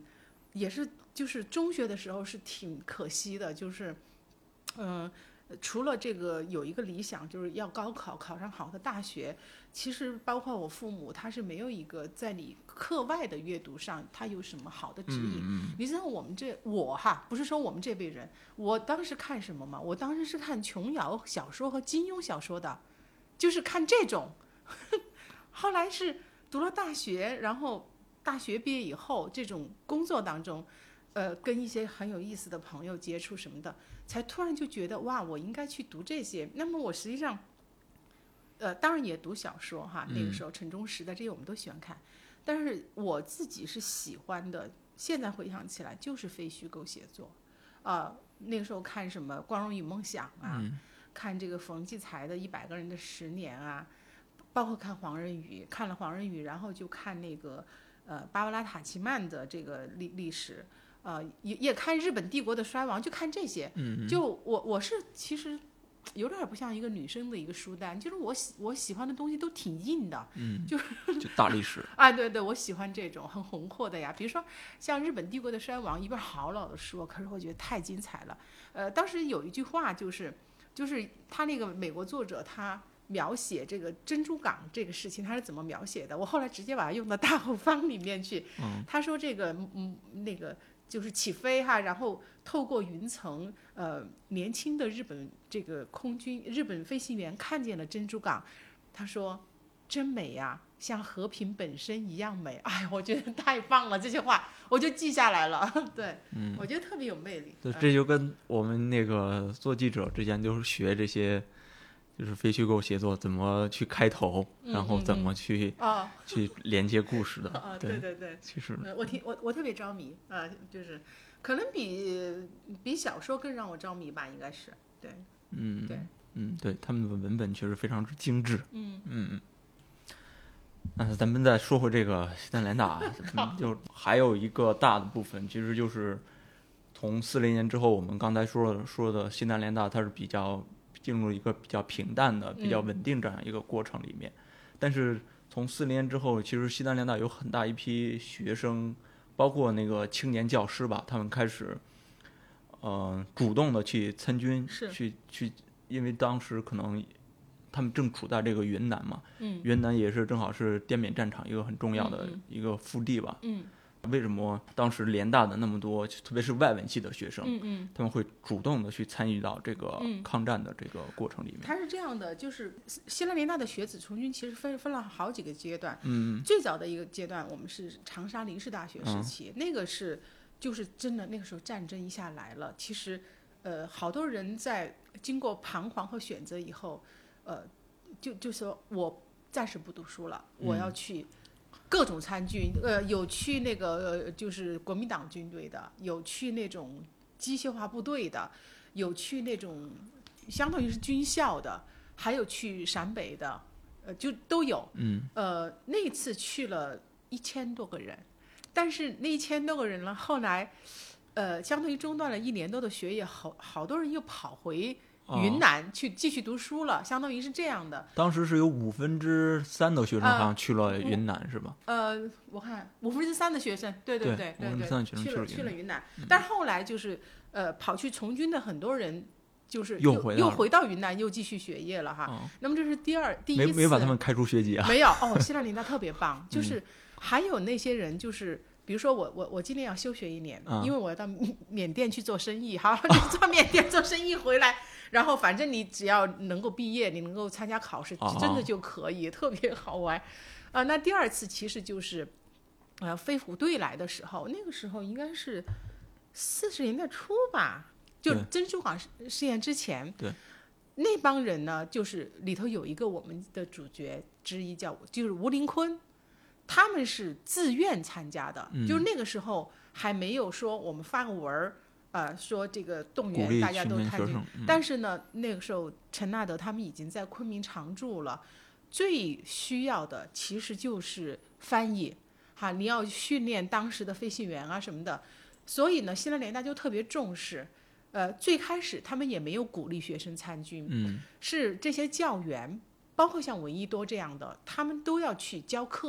也是就是中学的时候是挺可惜的，就是嗯。呃除了这个有一个理想，就是要高考考上好的大学，其实包括我父母，他是没有一个在你课外的阅读上，他有什么好的指引。 嗯、 你知道我们这我哈，不是说我们这辈人，我当时看什么吗？我当时是看琼瑶小说和金庸小说的，就是看这种。后来是读了大学，然后大学毕业以后，这种工作当中。呃，跟一些很有意思的朋友接触什么的，才突然就觉得哇，我应该去读这些。那么我实际上，呃，当然也读小说哈，那个时候陈忠实的这些我们都喜欢看，但是我自己是喜欢的。现在回想起来，就是非虚构写作，啊、呃，那个时候看什么《光荣与梦想》啊， 嗯、 看这个冯骥才的《一百个人的十年》啊，包括看黄仁宇，看了黄仁宇，然后就看那个呃芭芭拉塔奇曼的这个历历史。呃，也也看日本帝国的衰亡，就看这些。 嗯， 就我我是其实有点不像一个女生的一个书单，就是我喜我喜欢的东西都挺硬的， 嗯， 就是就大历史。 啊，对对，我喜欢这种很宏阔的呀。比如说像日本帝国的衰亡，一本好老的书，可是我觉得太精彩了。呃，当时有一句话就是，就是他那个美国作者他。描写这个珍珠港这个事情，他是怎么描写的？我后来直接把它用到大后方里面去。 嗯、 他说这个嗯那个。就是起飞哈，然后透过云层，呃，年轻的日本这个空军日本飞行员看见了珍珠港，他说真美呀，像和平本身一样美。哎，我觉得太棒了，这句话我就记下来了。对， 嗯， 我觉得特别有魅力。 对，这就跟我们那个做记者之前就是学这些。就是非虚构写作怎么去开头， 嗯、 然后怎么去、 嗯嗯、 去连接故事的。 啊， 对对对， 其实我挺我我特别着迷啊、呃，就是可能比比小说更让我着迷吧，应该是对。 嗯， 对， 嗯，对，他们的文本确实非常之精致。 嗯嗯。那咱们再说回这个西南联大，就还有一个大的部分，其实就是从四零年之后，我们刚才说的说的西南联大，它是比较。进入一个比较平淡的、比较稳定这样一个过程里面，嗯、但是从四零年之后，其实西南联大有很大一批学生，包括那个青年教师吧，他们开始，呃，主动的去参军，去去，因为当时可能他们正处在这个云南嘛， 嗯， 云南也是正好是滇缅战场一个很重要的一个腹地吧， 嗯。 为什么当时联大的那么多，特别是外文系的学生， 嗯嗯， 他们会主动的去参与到这个抗战的这个过程里面？ 他、嗯、是这样的，就是西南联大的学子从军，其实分分了好几个阶段。 嗯， 最早的一个阶段，我们是长沙林士大学时期， 嗯、 那个是就是真的，那个时候战争一下来了，其实呃，好多人在经过彷徨和选择以后，呃，就就说我暂时不读书了，我要去。各种参军，呃，有去那个呃，就是国民党军队的，有去那种机械化部队的，有去那种相当于是军校的，还有去陕北的，呃，就都有。 嗯。 呃，那次去了一千多个人，但是那一千多个人呢，后来，呃，相当于中断了一年多的学业，好好多人又跑回。云南去继续读书了，相当于是这样的。 当时是有五分之三的学生好像去了云南，呃、是吧？ 呃，我看五分之三的学生，对对对对对， 去了去了云南。 嗯、 但后来就是呃，跑去从军的很多人，就是又回又回到云南，又继续学业了哈。 哦、 那么这是第二第一次， 没没把他们开除学籍啊？ 没有哦，西南联大特别棒，就是还有那些人就是。比如说我我我今年要休学一年， 嗯、 因为我要到缅甸去做生意，好，你到缅甸做生意回来，然后反正你只要能够毕业，你能够参加考试， 哦、 真的就可以，特别好玩。啊、呃，那第二次其实就是，呃，飞虎队来的时候，那个时候应该是四十年代初吧，就珍珠港试验之前。 对。 那帮人呢，就是里头有一个我们的主角之一叫就是吴林坤。他们是自愿参加的， 嗯、 就是那个时候还没有说我们发个文儿，呃，说这个动员大家都参军。 嗯、 但是呢，那个时候陈纳德他们已经在昆明常驻了，最需要的其实就是翻译，哈，你要训练当时的飞行员啊什么的。所以呢，西南联大就特别重视。呃，最开始他们也没有鼓励学生参军， 嗯、 是这些教员，包括像闻一多这样的，他们都要去教课。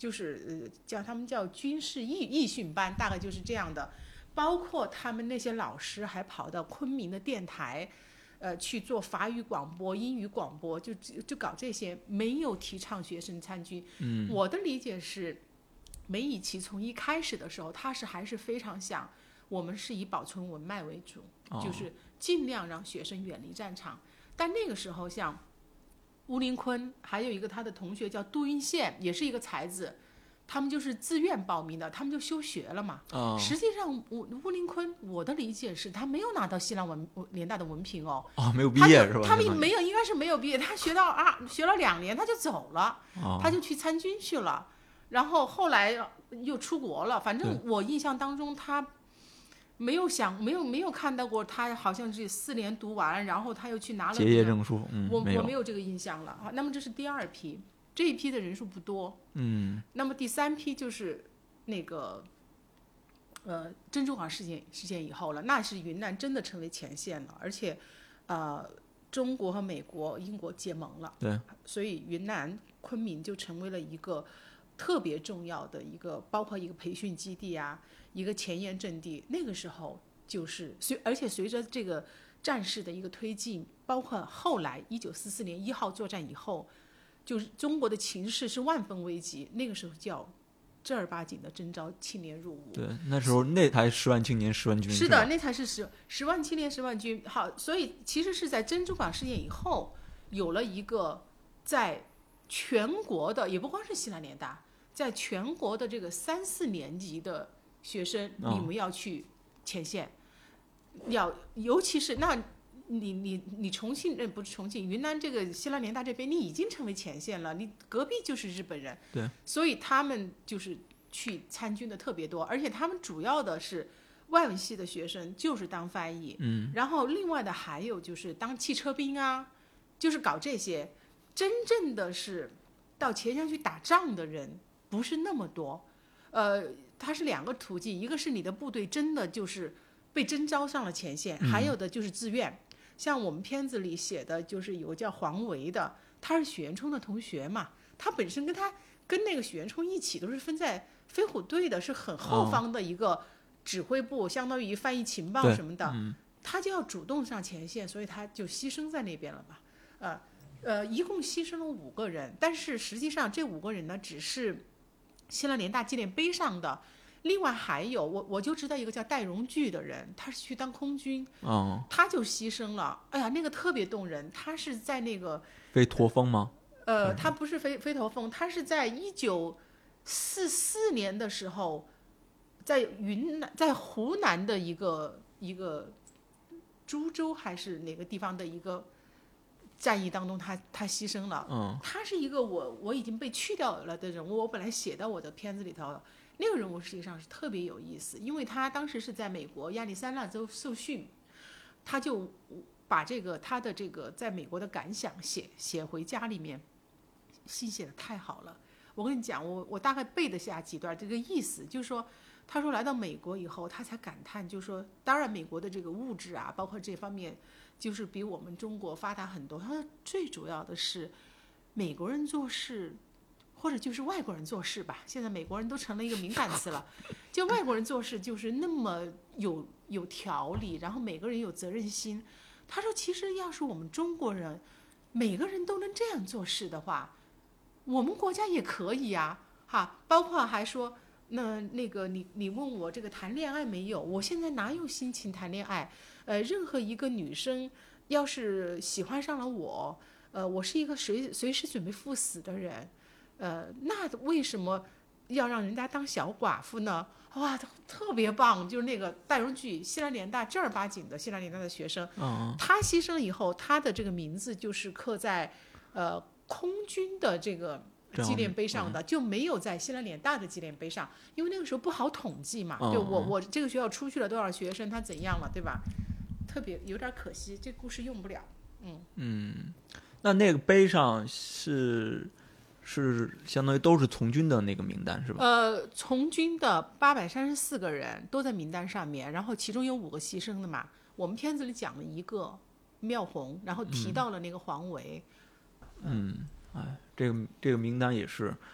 就是呃叫他们叫军事义义训班，大概就是这样的。包括他们那些老师还跑到昆明的电台，呃去做法语广播、英语广播，就就搞这些，没有提倡学生参军。 嗯， 我的理解是，梅贻琦从一开始的时候，他是还是非常想，我们是以保存文脉为主， 哦、 就是尽量让学生远离战场。但那个时候，像乌林坤，还有一个他的同学叫杜云宪，也是一个才子，他们就是自愿报名的，他们就休学了嘛。 哦、 实际上乌乌林坤，我的理解是他没有拿到西南文联大的文凭哦。 哦，没有毕业是吧？ 他们没有，应该是没有毕业，他学到啊，学了两年他就走了， 哦、 他就去参军去了，然后后来又出国了。反正我印象当中他没有想，没有没有看到过他好像是四年读完，然后他又去拿了、那个、 结业证书。嗯， 我没有我没有这个印象了。那么这是第二批，这一批的人数不多。 嗯， 那么第三批就是那个呃珍珠港事件事件以后了，那是云南真的成为前线了，而且呃中国和美国、英国结盟了， 对， 所以云南昆明就成为了一个特别重要的一个，包括一个培训基地啊，一个前沿阵地。那个时候就是随，而且随着这个战事的一个推进，包括后来一九四四年一号作战以后，就是中国的情势是万分危急，那个时候叫正儿八经的征召青年入伍。 对，那时候那才十万青年十万军。 是的，那才是十十万青年十万军。好，所以其实是在珍珠港事件以后，有了一个在全国的，也不光是西南联大，在全国的这个三四年级的学生，你们要去前线，哦、要尤其是那。你你你重庆呃不是重庆，云南这个西南联大这边，你已经成为前线了，你隔壁就是日本人， 对， 所以他们就是去参军的特别多，而且他们主要的是外文系的学生，就是当翻译， 嗯， 然后另外的还有就是当汽车兵啊，就是搞这些，真正的是到前线去打仗的人不是那么多，呃，它是两个途径，一个是你的部队真的就是被征召上了前线，还有的就是自愿。嗯，像我们片子里写的就是有个叫黄维的，他是许渊冲的同学嘛，他本身跟他跟那个许渊冲一起都是分在飞虎队的，是很后方的一个指挥部，哦、相当于翻译情报什么的， 嗯、 他就要主动上前线，所以他就牺牲在那边了嘛。呃呃，一共牺牲了五个人，但是实际上这五个人呢，只是西南联大纪念碑上的。另外还有我我就知道一个叫戴荣巨的人，他是去当空军， 哦， 他就牺牲了。哎呀，那个特别动人。他是在那个飞驼峰吗？ 呃，他不是飞飞驼峰，他是在一九四四年的时候，在云南，在湖南的一个一个株洲还是哪个地方的一个战役当中他，他他牺牲了。 嗯， 他是一个我我已经被去掉了的人物，我本来写到我的片子里头了。那个人物实际上是特别有意思，因为他当时是在美国亚利桑那州受训，他就把这个他的这个在美国的感想写写回家里面，信写的太好了。我跟你讲，我我大概背得下几段这个意思，就是说，他说来到美国以后，他才感叹，就是说，当然美国的这个物质啊，包括这方面，就是比我们中国发达很多。他说最主要的是，美国人做事。或者就是外国人做事吧，现在美国人都成了一个敏感词了。就外国人做事就是那么有有条理，然后每个人有责任心。他说，其实要是我们中国人，每个人都能这样做事的话，我们国家也可以呀、啊，哈。包括还说，那那个你你问我这个谈恋爱没有？我现在哪有心情谈恋爱？呃，任何一个女生要是喜欢上了我，呃，我是一个随随时准备赴死的人。呃，那为什么要让人家当小寡妇呢？哇，特别棒！就是那个戴荣巨，西南联大正儿八经的西南联大的学生， 嗯、 他牺牲以后，他的这个名字就是刻在呃空军的这个纪念碑上的，就没有在西南联大的纪念碑上，因为那个时候不好统计嘛。 嗯、 对我我这个学校出去了多少学生，他怎样了，对吧？特别有点可惜，这故事用不了。嗯嗯，那那个碑上是。是相当于都是从军的那个名单是吧？ 呃，从军的八百三十四个人都在名单上面，然后其中有五个牺牲的嘛。我们片子里讲了一个妙红，然后提到了那个黄维。 嗯，哎，这个这个名单也是，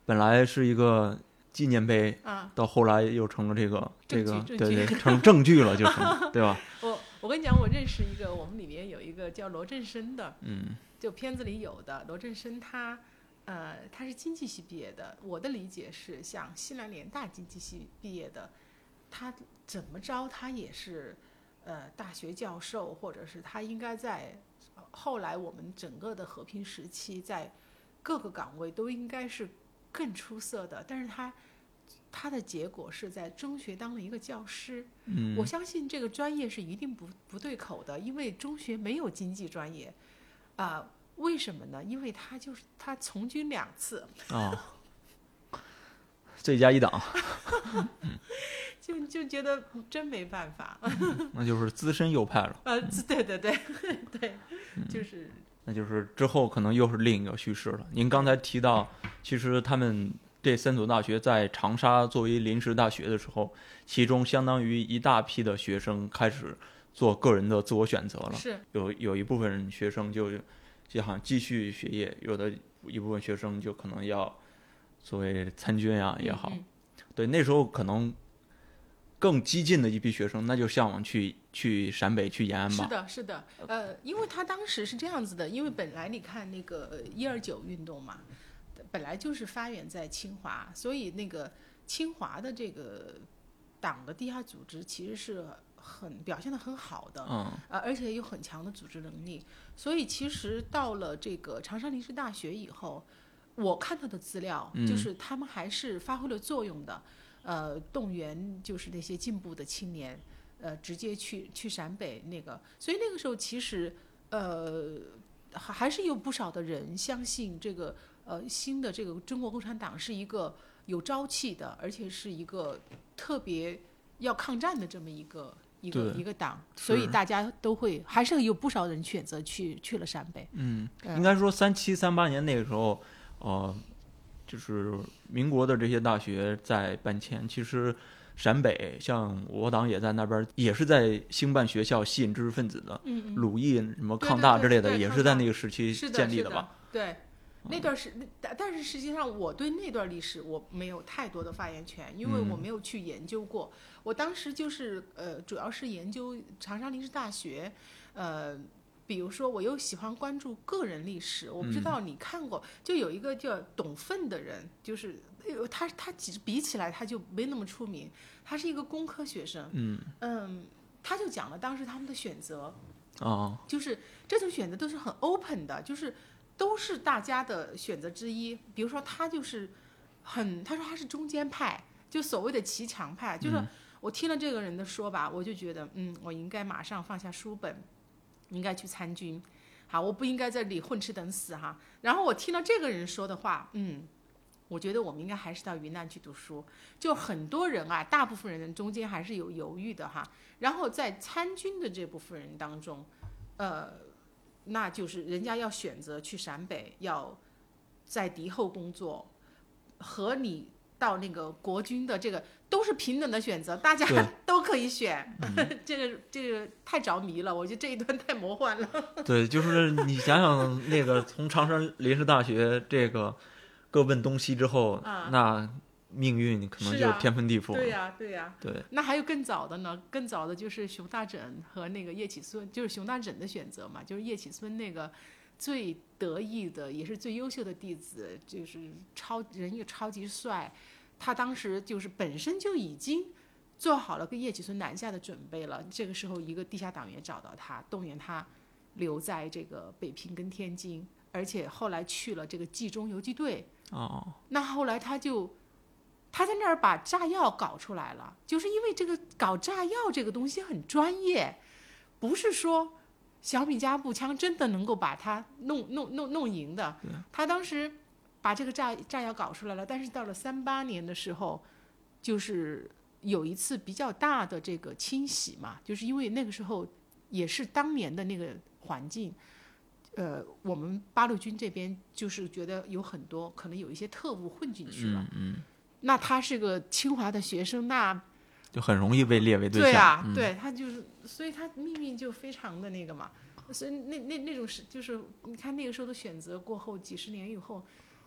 本来是一个纪念碑， 啊， 到后来又成了这个这个证据对对， 证据成证据了，就是对吧？ 我我跟你讲，我认识一个，我们里面有一个叫罗振声的， 嗯就片子里有的罗振声他，呃，他是经济系毕业的。我的理解是，像西南联大经济系毕业的，他怎么着他也是，呃，大学教授，或者是他应该在后来我们整个的和平时期，在各个岗位都应该是更出色的。但是他他的结果是在中学当了一个教师。 嗯， 我相信这个专业是一定不不对口的，因为中学没有经济专业。啊、呃，为什么呢？因为他就是他从军两次哦，罪加一等， 就就觉得真没办法。 那就是资深右派了。 呃，对对对对，就是那就是之后可能又是另一个叙事了。您刚才提到，其实他们这三所大学在长沙作为临时大学的时候，其中相当于一大批的学生开始做个人的自我选择了。 是有有一部分学生就就好像继续学业，有的一部分学生就可能要所谓参军啊也好。 嗯嗯、 对，那时候可能更激进的一批学生，那就向往去去陕北、去延安吧。 是的，是的，呃，因为他当时是这样子的，因为本来你看那个一二九运动嘛，本来就是发源在清华，所以那个清华的这个党的地下组织其实是很表现得很好的， 嗯， 呃，而且有很强的组织能力。所以其实到了这个长沙临时大学以后，我看到的资料就是他们还是发挥了作用的。呃，动员就是那些进步的青年，呃，直接去去陕北那个，所以那个时候其实呃还还是有不少的人相信这个呃新的这个中国共产党是一个有朝气的，而且是一个特别要抗战的这么一个一个一个党，所以大家都会还是有不少人选择去去了陕北。 嗯，应该说三七三八年那个时候，呃。就是民国的这些大学在搬迁，其实陕北像我党也在那边，也是在兴办学校吸引知识分子的， 嗯嗯， 鲁艺什么抗大之类的， 对对对对也是在那个时期建立的吧？ 对，那段是，但是实际上我对那段历史我没有太多的发言权，因为我没有去研究过。嗯、我当时就是呃，主要是研究长沙临时大学，呃。比如说，我又喜欢关注个人历史，我不知道你看过，嗯、就有一个叫董奋的人，就是他他其实比起来他就没那么出名，他是一个工科学生， 嗯嗯，他就讲了当时他们的选择， 哦， 就是这种选择都是很 open 的，就是都是大家的选择之一。比如说他就是很，他说他是中间派，就所谓的骑墙派，就是我听了这个人的说吧，我就觉得，嗯，我应该马上放下书本。应该去参军，好，我不应该在这里混吃等死哈。然后我听到这个人说的话，嗯，我觉得我们应该还是到云南去读书。就很多人啊，大部分人中间还是有犹豫的哈。然后在参军的这部分人当中，呃，那就是人家要选择去陕北，要在敌后工作，和你到那个国军的这个。都是平等的选择，大家都可以选。嗯、这个这个太着迷了，我觉得这一段太魔幻了。 对，就是你想想那个从长沙临时大学这个各奔东西之后，啊、那命运可能就天翻地覆了。 对呀、啊，对呀、啊， 对。 那还有更早的呢？更早的就是熊大枕和那个叶启孙，就是熊大枕的选择嘛，就是叶启孙那个最得意的，也是最优秀的弟子，就是超人又超级帅。他当时就是本身就已经做好了跟叶启孙南下的准备了。这个时候，一个地下党员找到他，动员他留在这个北平跟天津，而且后来去了这个冀中游击队。 哦， 那后来他就他在那儿把炸药搞出来了，就是因为这个搞炸药这个东西很专业，不是说小米加步枪真的能够把它弄弄弄弄赢的。他当时。把这个炸炸药搞出来了，但是到了三八年的时候，就是有一次比较大的这个清洗嘛，就是因为那个时候也是当年的那个环境，呃，我们八路军这边就是觉得有很多可能有一些特务混进去了， 嗯嗯， 那他是个清华的学生，那就很容易被列为对象。 对啊， 嗯、 对他就是，所以他命运就非常的那个嘛，所以那那那种是就是你看那个时候的选择过后，几十年以后。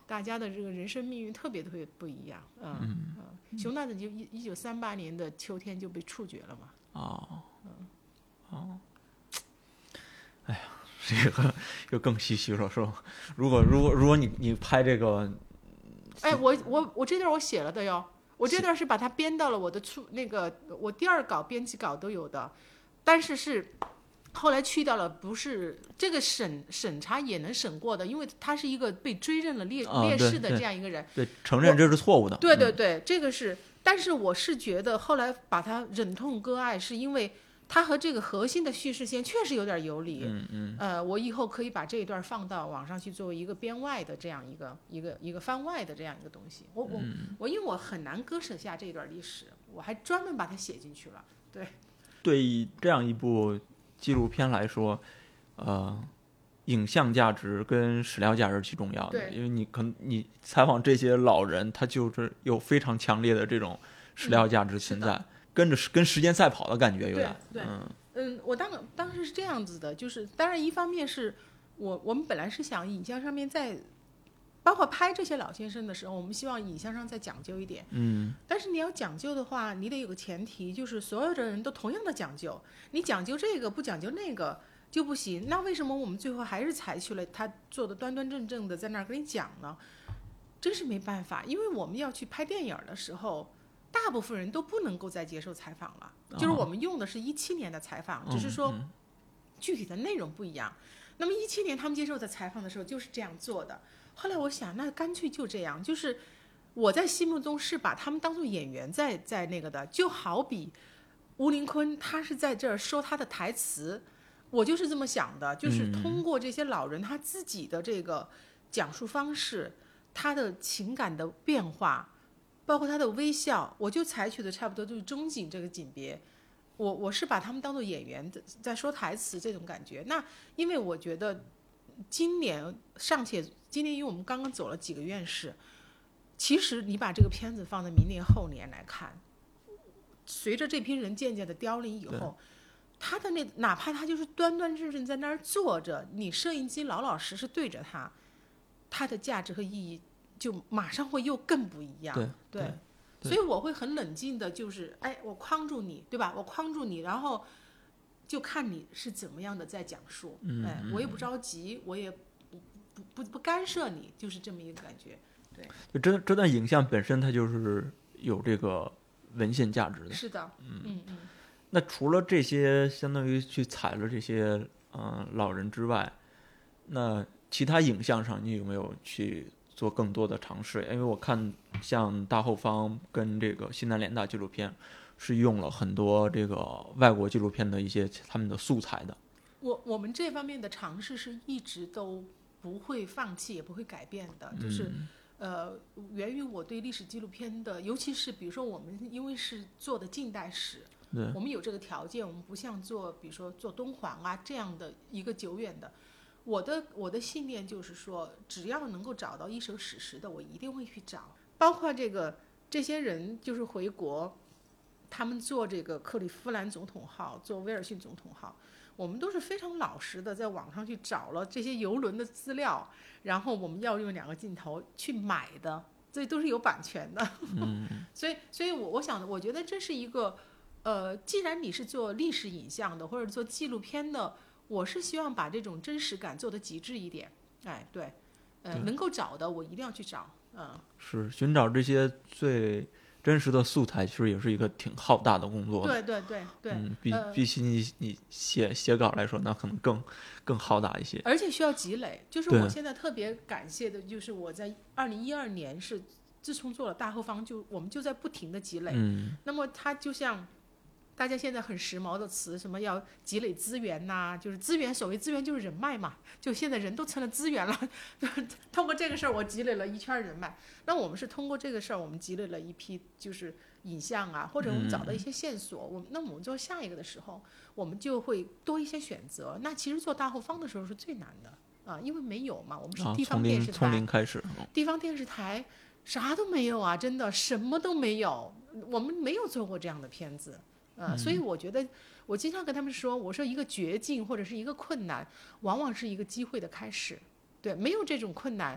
大家的这个人生命运特别特别不一样。嗯嗯嗯，熊大的就一一九三八年的秋天就被处决了嘛。 哦，哦，哎呀，这个又更唏嘘了，是吧？如果如果如果你你拍这个， 哎，我我我这段我写了的哟，我这段是把它编到了我的初那个我第二稿编辑稿都有的，但是是后来去掉了，不是这个审审查也能审过的，因为他是一个被追认了烈、 啊、 烈士的这样一个人， 对，承认这是错误的。 对对对，嗯、这个是，但是我是觉得后来把它忍痛割爱，是因为它和这个核心的叙事线确实有点游离。 嗯嗯。 呃，我以后可以把这一段放到网上去作为一个编外的这样一个一个一个番外的这样一个东西。我我、嗯、我因为我很难割舍下这一段历史，我还专门把它写进去了。对。 对这样一部纪录片来说，呃，影像价值跟史料价值是重要的，因为你可能你采访这些老人，他就是有非常强烈的这种史料价值存在，嗯、跟着跟时间赛跑的感觉有点。 对，对嗯嗯，我当当时是这样子的，就是当然一方面是我我们本来是想影像上面在。包括拍这些老先生的时候，我们希望影像上再讲究一点。 嗯， 但是你要讲究的话，你得有个前提，就是所有的人都同样的讲究。你讲究这个不讲究那个就不行。那为什么我们最后还是采取了他做的端端正正的在那儿跟你讲呢？真是没办法，因为我们要去拍电影的时候，大部分人都不能够再接受采访了。哦、就是我们用的是一七年的采访，只是说具体的内容不一样。嗯嗯、那么一七年他们接受的采访的时候就是这样做的。后来我想，那干脆就这样，就是我在心目中是把他们当作演员在在那个的，就好比吴林坤他是在这儿说他的台词，我就是这么想的，就是通过这些老人他自己的这个讲述方式，他的情感的变化，包括他的微笑，我就采取的差不多就是中景这个景别，我我是把他们当作演员在说台词这种感觉。那因为我觉得今年尚且。今年因为我们刚刚走了几个院士，其实你把这个片子放在明年后年来看，随着这批人渐渐的凋零以后，他的那哪怕他就是端端正正在那儿坐着，你摄影机老老实实对着他，他的价值和意义就马上会又更不一样。 对对, 对, 对，所以我会很冷静的，就是哎，我框住你，对吧？我框住你，然后就看你是怎么样的在讲述。 嗯， 哎，我也不着急，我也。不不干涉你，就是这么一个感觉。对， 就这这段影像本身它就是有这个文献价值的。 是的，嗯嗯嗯。 那除了这些相当于去采了这些嗯、呃、老人之外，那其他影像上你有没有去做更多的尝试？因为我看像大后方跟这个西南联大纪录片是用了很多这个外国纪录片的一些他们的素材的。 我我们这方面的尝试是一直都不会放弃也不会改变的，就是、 嗯、 呃，源于我对历史纪录片的，尤其是比如说我们因为是做的近代史，我们有这个条件，我们不像做比如说做敦煌啊这样的一个久远的，我的我的信念就是说，只要能够找到一手史实的，我一定会去找，包括这个这些人就是回国，他们做这个克利夫兰总统号，做威尔逊总统号。我们都是非常老实的，在网上去找了这些邮轮的资料，然后我们要用两个镜头去买的，这都是有版权的。 嗯、 所以，所以我我想，我觉得这是一个，呃，既然你是做历史影像的，或者做纪录片的，我是希望把这种真实感做得极致一点。哎，对，呃，能够找的我一定要去找。嗯， 是寻找这些最真实的素材，其实也是一个挺浩大的工作的。 对对对对， 嗯，比比起你你写写稿来说，那可能更更浩大一些， 而且需要积累。就是我现在特别感谢的，就是我在二零一二年是自从做了大后方，就我们就在不停的积累。 嗯， 那么它就像大家现在很时髦的词，什么要积累资源呐、啊，就是资源，所谓资源就是人脉嘛，就现在人都成了资源了，通过这个事儿我积累了一圈人脉。那我们是通过这个事儿，我们积累了一批就是影像啊，或者我们找到一些线索，嗯、我们那么我们做下一个的时候，我们就会多一些选择。那其实做大后方的时候是最难的啊，因为没有嘛，我们是地方电视台， 啊、从零从零开始， 地方电视台啥都没有啊，真的什么都没有，我们没有做过这样的片子。呃，所以我觉得，我经常跟他们说，我说一个绝境或者是一个困难，往往是一个机会的开始。对，没有这种困难，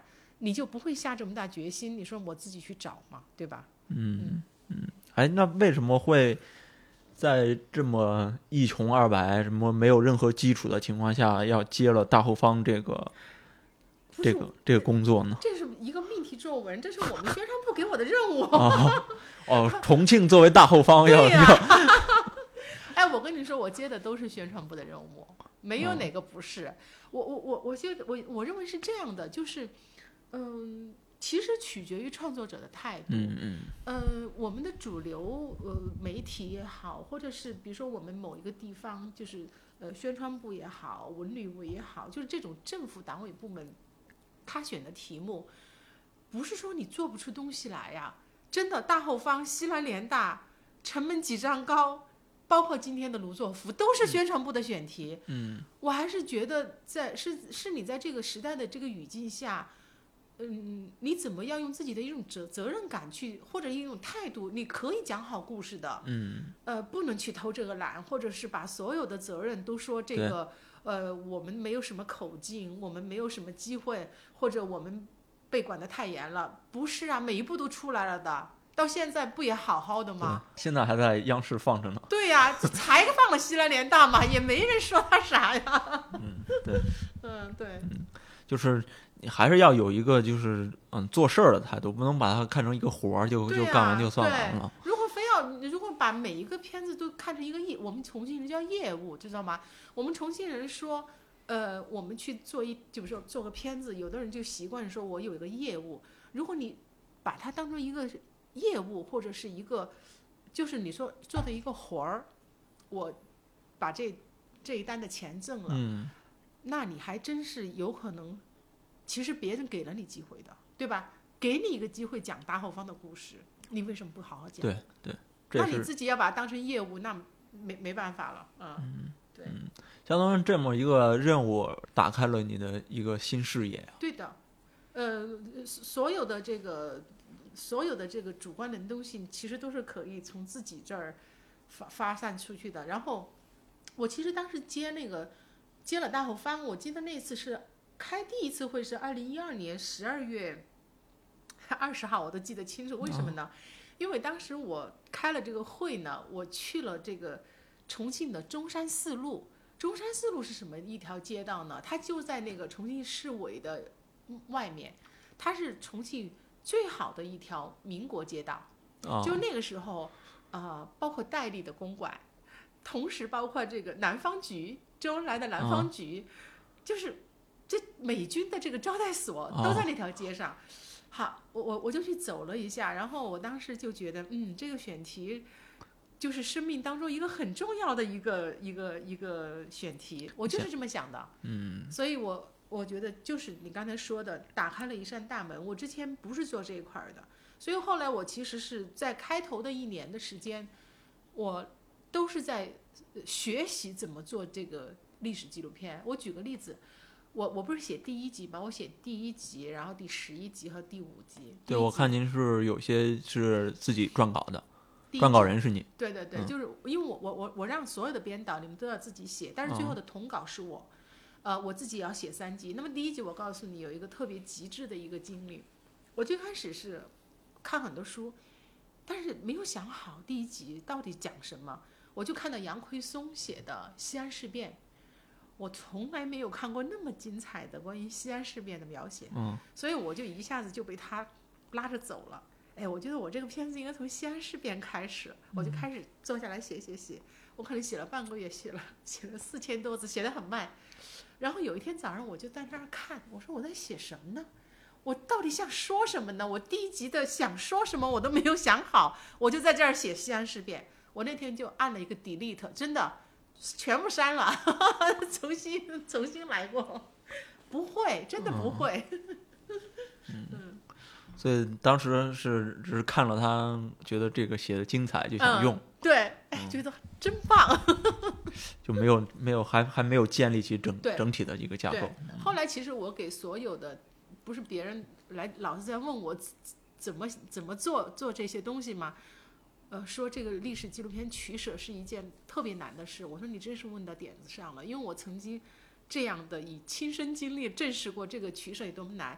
你就不会下这么大决心，你说我自己去找嘛，对吧？ 嗯嗯，哎，那为什么会在这么一穷二白、什么没有任何基础的情况下，要接了大后方这个这个这个工作呢？ 这是一个命题作文，这是我们宣传部给我的任务。 哦，哦，重庆作为大后方要对呀、 要， 哎，我跟你说，我接的都是宣传部的任务，没有哪个不是。嗯、我我我我觉得我我认为是这样的，就是嗯。其实取决于创作者的态度。 嗯嗯。 呃，我们的主流呃媒体也好，或者是比如说我们某一个地方，就是呃宣传部也好，文旅部也好，就是这种政府党委部门，他选的题目，不是说你做不出东西来呀。真的，大后方、西南联大、城门几丈高，包括今天的卢作孚，都是宣传部的选题。 嗯， 我还是觉得在是是你在这个时代的这个语境下。嗯，你怎么样用自己的一种责责任感去，或者一种态度，你可以讲好故事的。 嗯， 呃，不能去偷这个懒，或者是把所有的责任都说这个，呃，我们没有什么口径，我们没有什么机会，或者我们被管得太严了。不是啊，每一步都出来了的，到现在不也好好的吗？ 现在还在央视放着呢。 对呀、啊，才放了西南联大嘛，也没人说他啥呀。 嗯，对。 嗯，对。 嗯，就是你还是要有一个就是嗯做事儿的态度，不能把它看成一个活儿就、啊、就干完就算完了。 如果非要如果把每一个片子都看成一个业，我们重庆人叫业务，知道吗？我们重庆人说，呃，我们去做一，就是说做个片子，有的人就习惯说我有一个业务。如果你把它当成一个业务，或者是一个，就是你说做的一个活儿，我把这这一单的钱挣了， 嗯， 那你还真是有可能。其实别人给了你机会的，对吧？给你一个机会讲大后方的故事，你为什么不好好讲？ 对对， 那你自己要把它当成业务，那没没办法了。嗯， 嗯对， 嗯，相当于这么一个任务打开了你的一个新视野。 对的，呃，所有的这个所有的这个主观的东西，其实都是可以从自己这儿发发散出去的。然后我其实当时接那个接了大后方，我记得那次是。开第一次会是二零一二年十二月二十号，我都记得清楚。为什么呢？因为当时我开了这个会呢，我去了这个重庆的中山四路。中山四路是什么一条街道呢？它就在那个重庆市委的外面，它是重庆最好的一条民国街道。 哦、 就那个时候，呃，包括戴笠的公馆，同时包括这个南方局，周恩来的南方局，哦、就是。这美军的这个招待所都在那条街上， oh. 好，我我我就去走了一下，然后我当时就觉得，嗯，这个选题就是生命当中一个很重要的一个一个一个选题，我就是这么想的， 嗯， 所以我我觉得就是你刚才说的，打开了一扇大门。我之前不是做这一块的，所以后来我其实是在开头的一年的时间，我都是在学习怎么做这个历史纪录片。我举个例子。我我不是写第一集吗？我写第一集，然后第十一集和第五集。 对，我看您是有些是自己撰稿的，撰稿人是你。 对对对，嗯、就是因为我我我我让所有的编导你们都要自己写，但是最后的统稿是我，嗯、呃，我自己也要写三集。那么第一集我告诉你有一个特别极致的一个经历，我最开始是看很多书，但是没有想好第一集到底讲什么，我就看到杨奎松写的西安事变。我从来没有看过那么精彩的关于西安事变的描写， 嗯， 所以我就一下子就被他拉着走了。哎，我觉得我这个片子应该从西安事变开始，我就开始坐下来写写写。我可能写了半个月，写了写了四千多字，写得很慢。然后有一天早上我就在那儿看，我说我在写什么呢？我到底想说什么呢？我第一集的想说什么我都没有想好，我就在这儿写西安事变。我那天就按了一个 delete， 真的。全部删了，重新重新来过，不会，真的不会。 嗯，嗯，所以当时是只是看了他，觉得这个写的精彩，就想用。 嗯、对，哎，觉得真棒。 就没有没有还还没有建立起整整体的一个架构。 后来其实我给所有的，不是别人来老是在问我怎么怎么做做这些东西吗？呃，说这个历史纪录片取舍是一件特别难的事。我说你真是问到点子上了，因为我曾经这样的以亲身经历证实过这个取舍有多么难。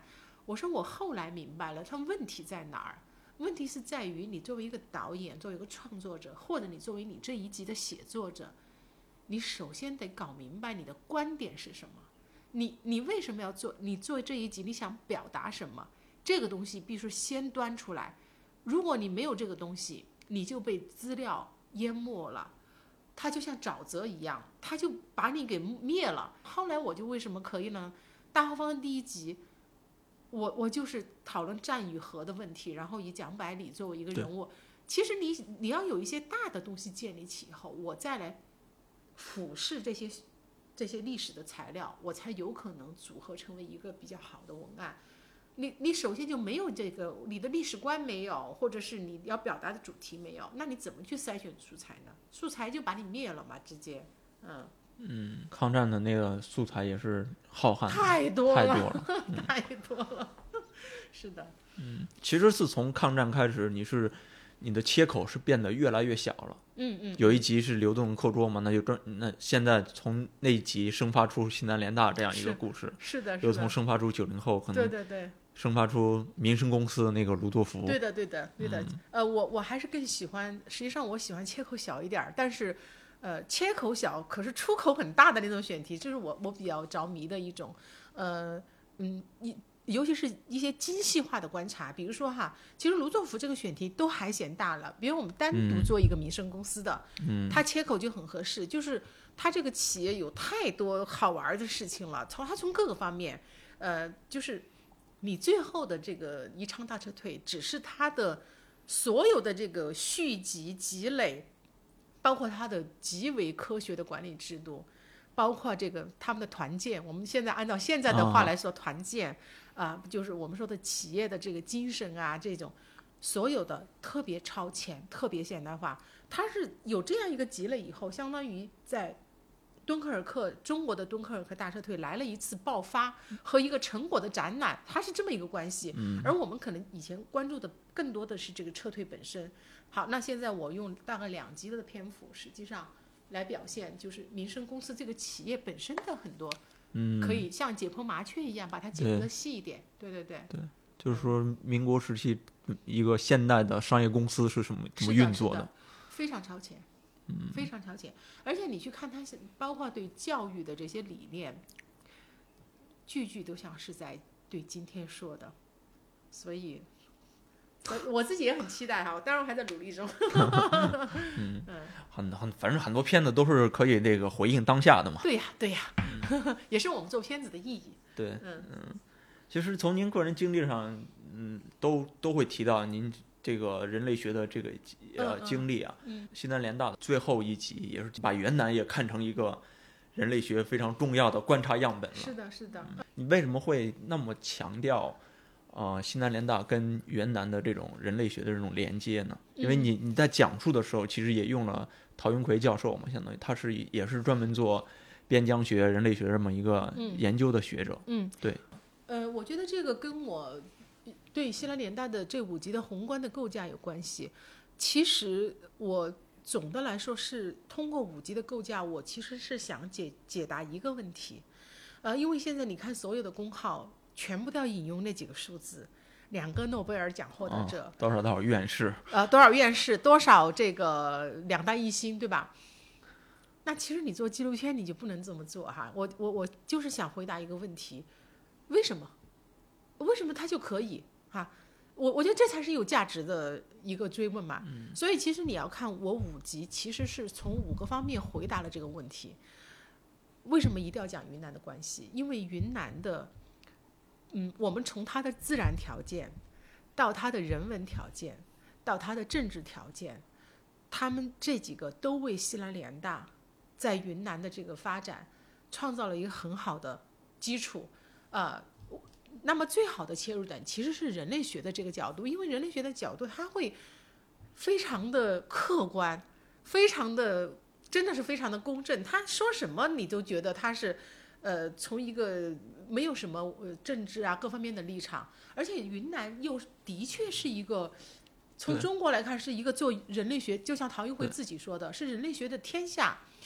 我说我后来明白了，他问题在哪儿？问题是在于你作为一个导演，作为一个创作者，或者你作为你这一集的写作者，你首先得搞明白你的观点是什么。你你为什么要做？你做这一集，你想表达什么？这个东西必须先端出来。如果你没有这个东西，你就被资料淹没了，它就像沼泽一样，它就把你给灭了。后来我就为什么可以呢？大后方的第一集，我我就是讨论战与和的问题，然后以蒋百里作为一个人物。其实你你要有一些大的东西建立起以后，我再来俯视这些这些历史的材料，我才有可能组合成为一个比较好的文案。你你首先就没有这个，你的历史观没有，或者是你要表达的主题没有，那你怎么去筛选素材呢？素材就把你灭了嘛，直接，嗯嗯，抗战的那个素材也是浩瀚的， 太多了， 太多了， 嗯、太多了，是的。 嗯，其实自从抗战开始，你是你的切口是变得越来越小了。 嗯嗯， 有一集是流动课桌嘛，那就专那现在从那一集生发出西南联大这样一个故事， 是的， 又从生发出九零后可能对对对， 生发出民生公司的那个卢多福。 对的对的对的，嗯、呃，我我还是更喜欢，实际上我喜欢切口小一点，但是，呃，切口小可是出口很大的那种选题，这是我我比较着迷的一种，呃嗯一。尤其是一些精细化的观察，比如说哈，其实卢作孚这个选题都还嫌大了，比如我们单独做一个民生公司的，嗯，它切口就很合适，就是它这个企业有太多好玩的事情了，从它从各个方面，呃，就是你最后的这个宜昌大撤退，只是它的所有的这个续集积累，包括它的极为科学的管理制度，包括这个他们的团建，我们现在按照现在的话来说，团建。啊、呃，就是我们说的企业的这个精神啊，这种所有的特别超前、特别现代化，它是有这样一个积累以后，相当于在敦刻尔克中国的敦刻尔克大撤退来了一次爆发和一个成果的展览，它是这么一个关系。嗯，而我们可能以前关注的更多的是这个撤退本身。好，那现在我用大概两集的篇幅，实际上来表现就是民生公司这个企业本身的很多。嗯，可以像解剖麻雀一样把它解剖的细一点。对对对对，就是说民国时期一个现代的商业公司是什么怎么运作的？ 的非常超前，嗯，非常超前。而且你去看它，包括对教育的这些理念，句句都像是在对今天说的。所以，我我自己也很期待哈，当然还在努力中。 嗯嗯，很很，反正很多片子都是可以那个回应当下的嘛。 对呀对呀。也是我们做片子的意义。 对，嗯嗯，其实从您个人经历上，嗯，都都会提到您这个人类学的这个呃、嗯、经历啊。嗯。西南联大的最后一集也是把云南也看成一个人类学非常重要的观察样本了。 是的，是的。 嗯、你为什么会那么强调，呃，西南联大跟云南的这种人类学的这种连接呢？因为你你在讲述的时候，其实也用了陶云奎教授嘛，相当于他是也是专门做边疆学、人类学这么一个研究的学者。 嗯， 对。 呃，我觉得这个跟我对西南联大的这五集的宏观的构架有关系。其实我总的来说是通过五集的构架，我其实是想解解答一个问题。呃，因为现在你看所有的公号全部都要引用那几个数字，两个诺贝尔奖获得者， 哦、多少多少院士， 呃，多少院士，多少这个两弹一星，对吧？那其实你做纪录片你就不能这么做哈，我我我就是想回答一个问题，为什么？为什么他就可以哈？我我觉得这才是有价值的一个追问嘛。嗯、所以其实你要看我五集，其实是从五个方面回答了这个问题。为什么一定要讲云南的关系？因为云南的，嗯，我们从它的自然条件，到它的人文条件，到它的政治条件，他们这几个都为西南联大在云南的这个发展创造了一个很好的基础，呃，那么最好的切入点其实是人类学的这个角度，因为人类学的角度它会非常的客观，非常的真的是非常的公正，他说什么你都觉得他是呃从一个没有什么呃政治啊各方面的立场，而且云南又的确是一个从中国来看是一个做人类学，就像陶云辉自己说的是人类学的天下。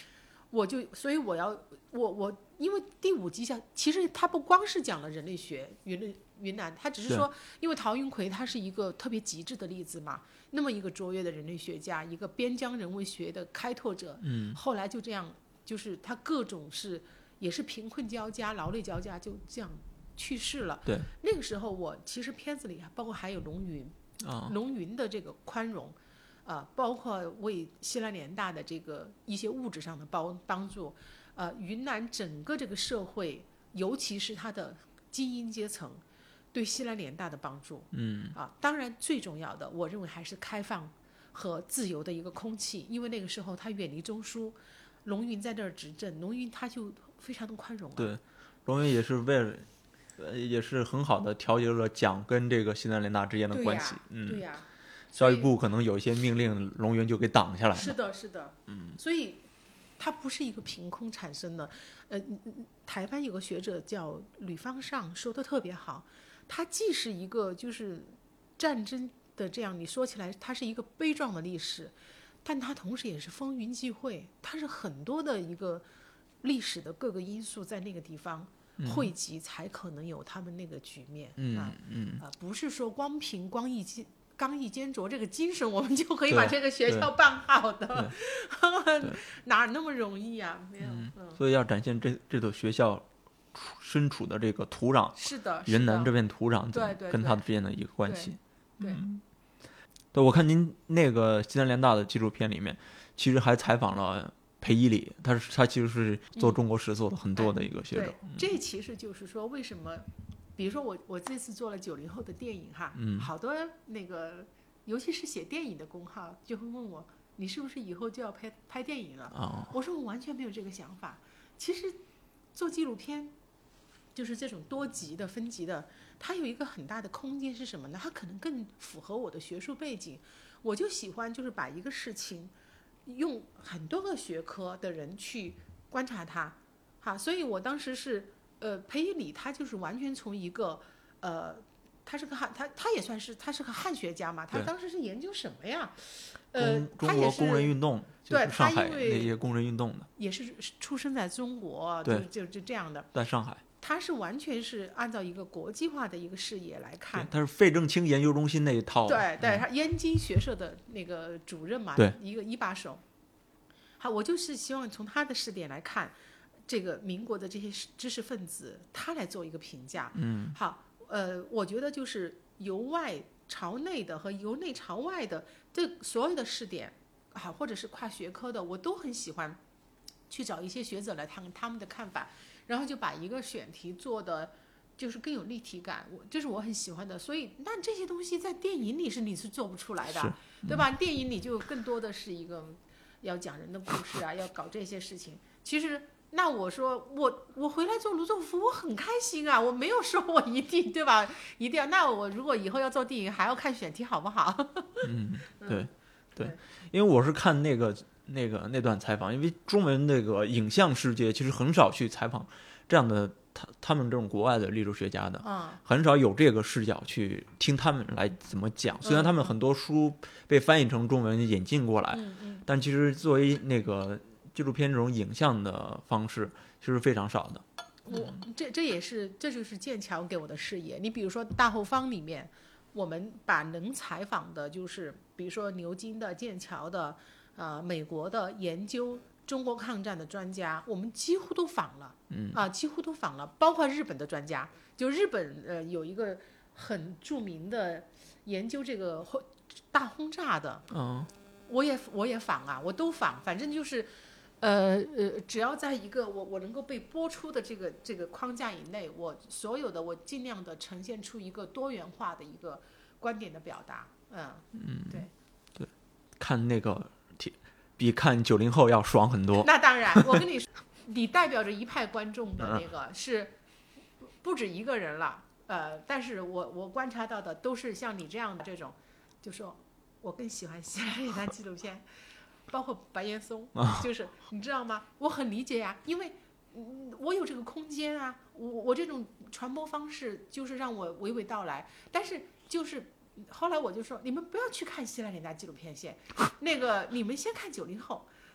我就所以我要我我因为第五集讲，其实它不光是讲了人类学云南云南，它只是说，因为陶云奎他是一个特别极致的例子嘛，那么一个卓越的人类学家，一个边疆人文学的开拓者， 嗯， 后来就这样，就是他各种是也是贫困交加、劳累交加，就这样去世了。 对， 那个时候我其实片子里包括还有龙云， 啊， 龙云的这个宽容。呃，包括为西南联大的这个一些物质上的帮帮助，呃，云南整个这个社会，尤其是它的精英阶层，对西南联大的帮助， 嗯， 啊，当然最重要的，我认为还是开放和自由的一个空气，因为那个时候他远离中枢，龙云在那儿执政，龙云他就非常的宽容、啊。 对，龙云也是为了，呃，也是很好的调节了蒋跟这个西南联大之间的关系，嗯， 对呀、啊。 教育部可能有一些命令，龙云就给挡下来了。 是的，是的，嗯，所以它不是一个凭空产生的。呃，台湾有个学者叫吕方尚说的特别好，它既是一个就是战争的这样，你说起来它是一个悲壮的历史，但它同时也是风云际会，它是很多的一个历史的各个因素在那个地方汇集，才可能有他们那个局面。 嗯啊嗯， 啊，不是说光凭光义基刚毅坚卓这个精神，我们就可以把这个学校办好的，哪那么容易啊？没有， 嗯嗯、所以要展现这这所学校身处的这个土壤， 是的， 云南这片土壤， 对对， 跟它之间的一个关系。 对， 嗯、对，我看您那个西南联大的纪录片里面，其实还采访了裴一礼，他是他其实是做中国史做了很多的一个学者。 嗯、对，这其实就是说为什么。比如说我我这次做了九零后的电影哈， 嗯， 好多那个尤其是写电影的公号就会问我，你是不是以后就要拍拍电影了？ 哦， 我说我完全没有这个想法。其实做纪录片就是这种多集的分级的，它有一个很大的空间是什么呢？它可能更符合我的学术背景。我就喜欢就是把一个事情用很多个学科的人去观察它，哈，所以我当时是。呃，裴一礼他就是完全从一个，呃，他是个汉，他他也算是他是个汉学家嘛，他当时是研究什么呀？呃， 中国工人运动， 对， 上海那些工人运动的， 也是出生在中国，就就就这样的， 在上海， 他是完全是按照一个国际化的一个视野来看， 他是费正清研究中心那一套， 对对，他燕京学社的那个主任嘛， 对， 一个一把手，好，我就是希望从他的视点来看。这个民国的这些知识分子，他来做一个评价。 嗯， 好，呃，我觉得就是由外朝内的和由内朝外的这所有的视点，啊，或者是跨学科的，我都很喜欢去找一些学者来谈他们的看法，然后就把一个选题做的就是更有立体感，我这是我很喜欢的。所以，那这些东西在电影里是你是做不出来的， 嗯、 对吧？电影里就更多的是一个要讲人的故事啊，要搞这些事情，其实。那我说我我回来做卢作孚，我很开心啊！我没有说我一定对吧？一定要。那我如果以后要做电影，还要看选题好不好？ 嗯，对对，因为我是看那个那个那段采访，因为中文那个影像世界其实很少去采访这样的他他们这种国外的历史学家的， 嗯， 很少有这个视角去听他们来怎么讲。虽然他们很多书被翻译成中文引进过来， 嗯嗯， 但其实作为那个。纪录片这种影像的方式其实非常少的。 我这这也是这就是剑桥给我的视野。你比如说大后方里面，我们把能采访的，就是比如说牛津的、剑桥的、呃美国的研究中国抗战的专家，我们几乎都访了， 嗯啊，几乎都访了，包括日本的专家。就日本呃有一个很著名的研究这个大轰炸的， 嗯， 我也我也访啊，我都访，反正就是。呃呃，只要在一个我我能够被播出的这个这个框架以内，我所有的我尽量的呈现出一个多元化的一个观点的表达，嗯嗯， 对对，看那个比看九零后要爽很多。 那当然，我跟你说，你代表着一派观众的那个是不止一个人了，呃，但是我我观察到的都是像你这样的这种，就说我更喜欢西南联大纪录片。包括白岩松，就是你知道吗？我很理解呀、啊，因为嗯，我有这个空间啊，我我这种传播方式就是让我娓娓道来。但是就是后来我就说，你们不要去看西南联大纪录片线，那个你们先看九零后，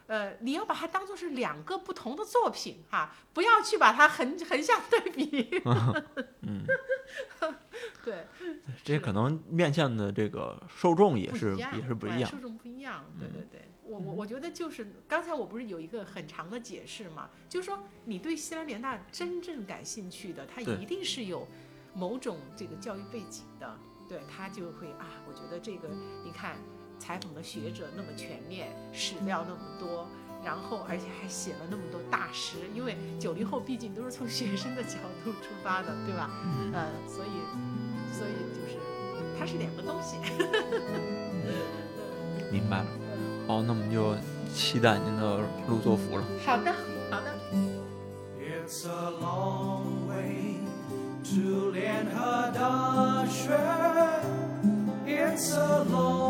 呃，你要把它当做是两个不同的作品哈、啊，不要去把它横横向对比。 嗯， 对， 这可能面向的这个受众也是也是不一样， 受众不一样。对对对，嗯、我我我觉得就是刚才我不是有一个很长的解释嘛，就是说你对西南联大真正感兴趣的，他一定是有某种这个教育背景的，对他就会啊，我觉得这个你看。采访的学者那么全面，史料那么多，然后而且还写了那么多大师，因为九零后毕竟都是从学生的角度出发的，对吧？嗯，呃、所以所以就是它是两个东西。 明白了。好，那我们就期待您的陆作服了。 好的，好的。 It's a long way to 联合大学 It's a long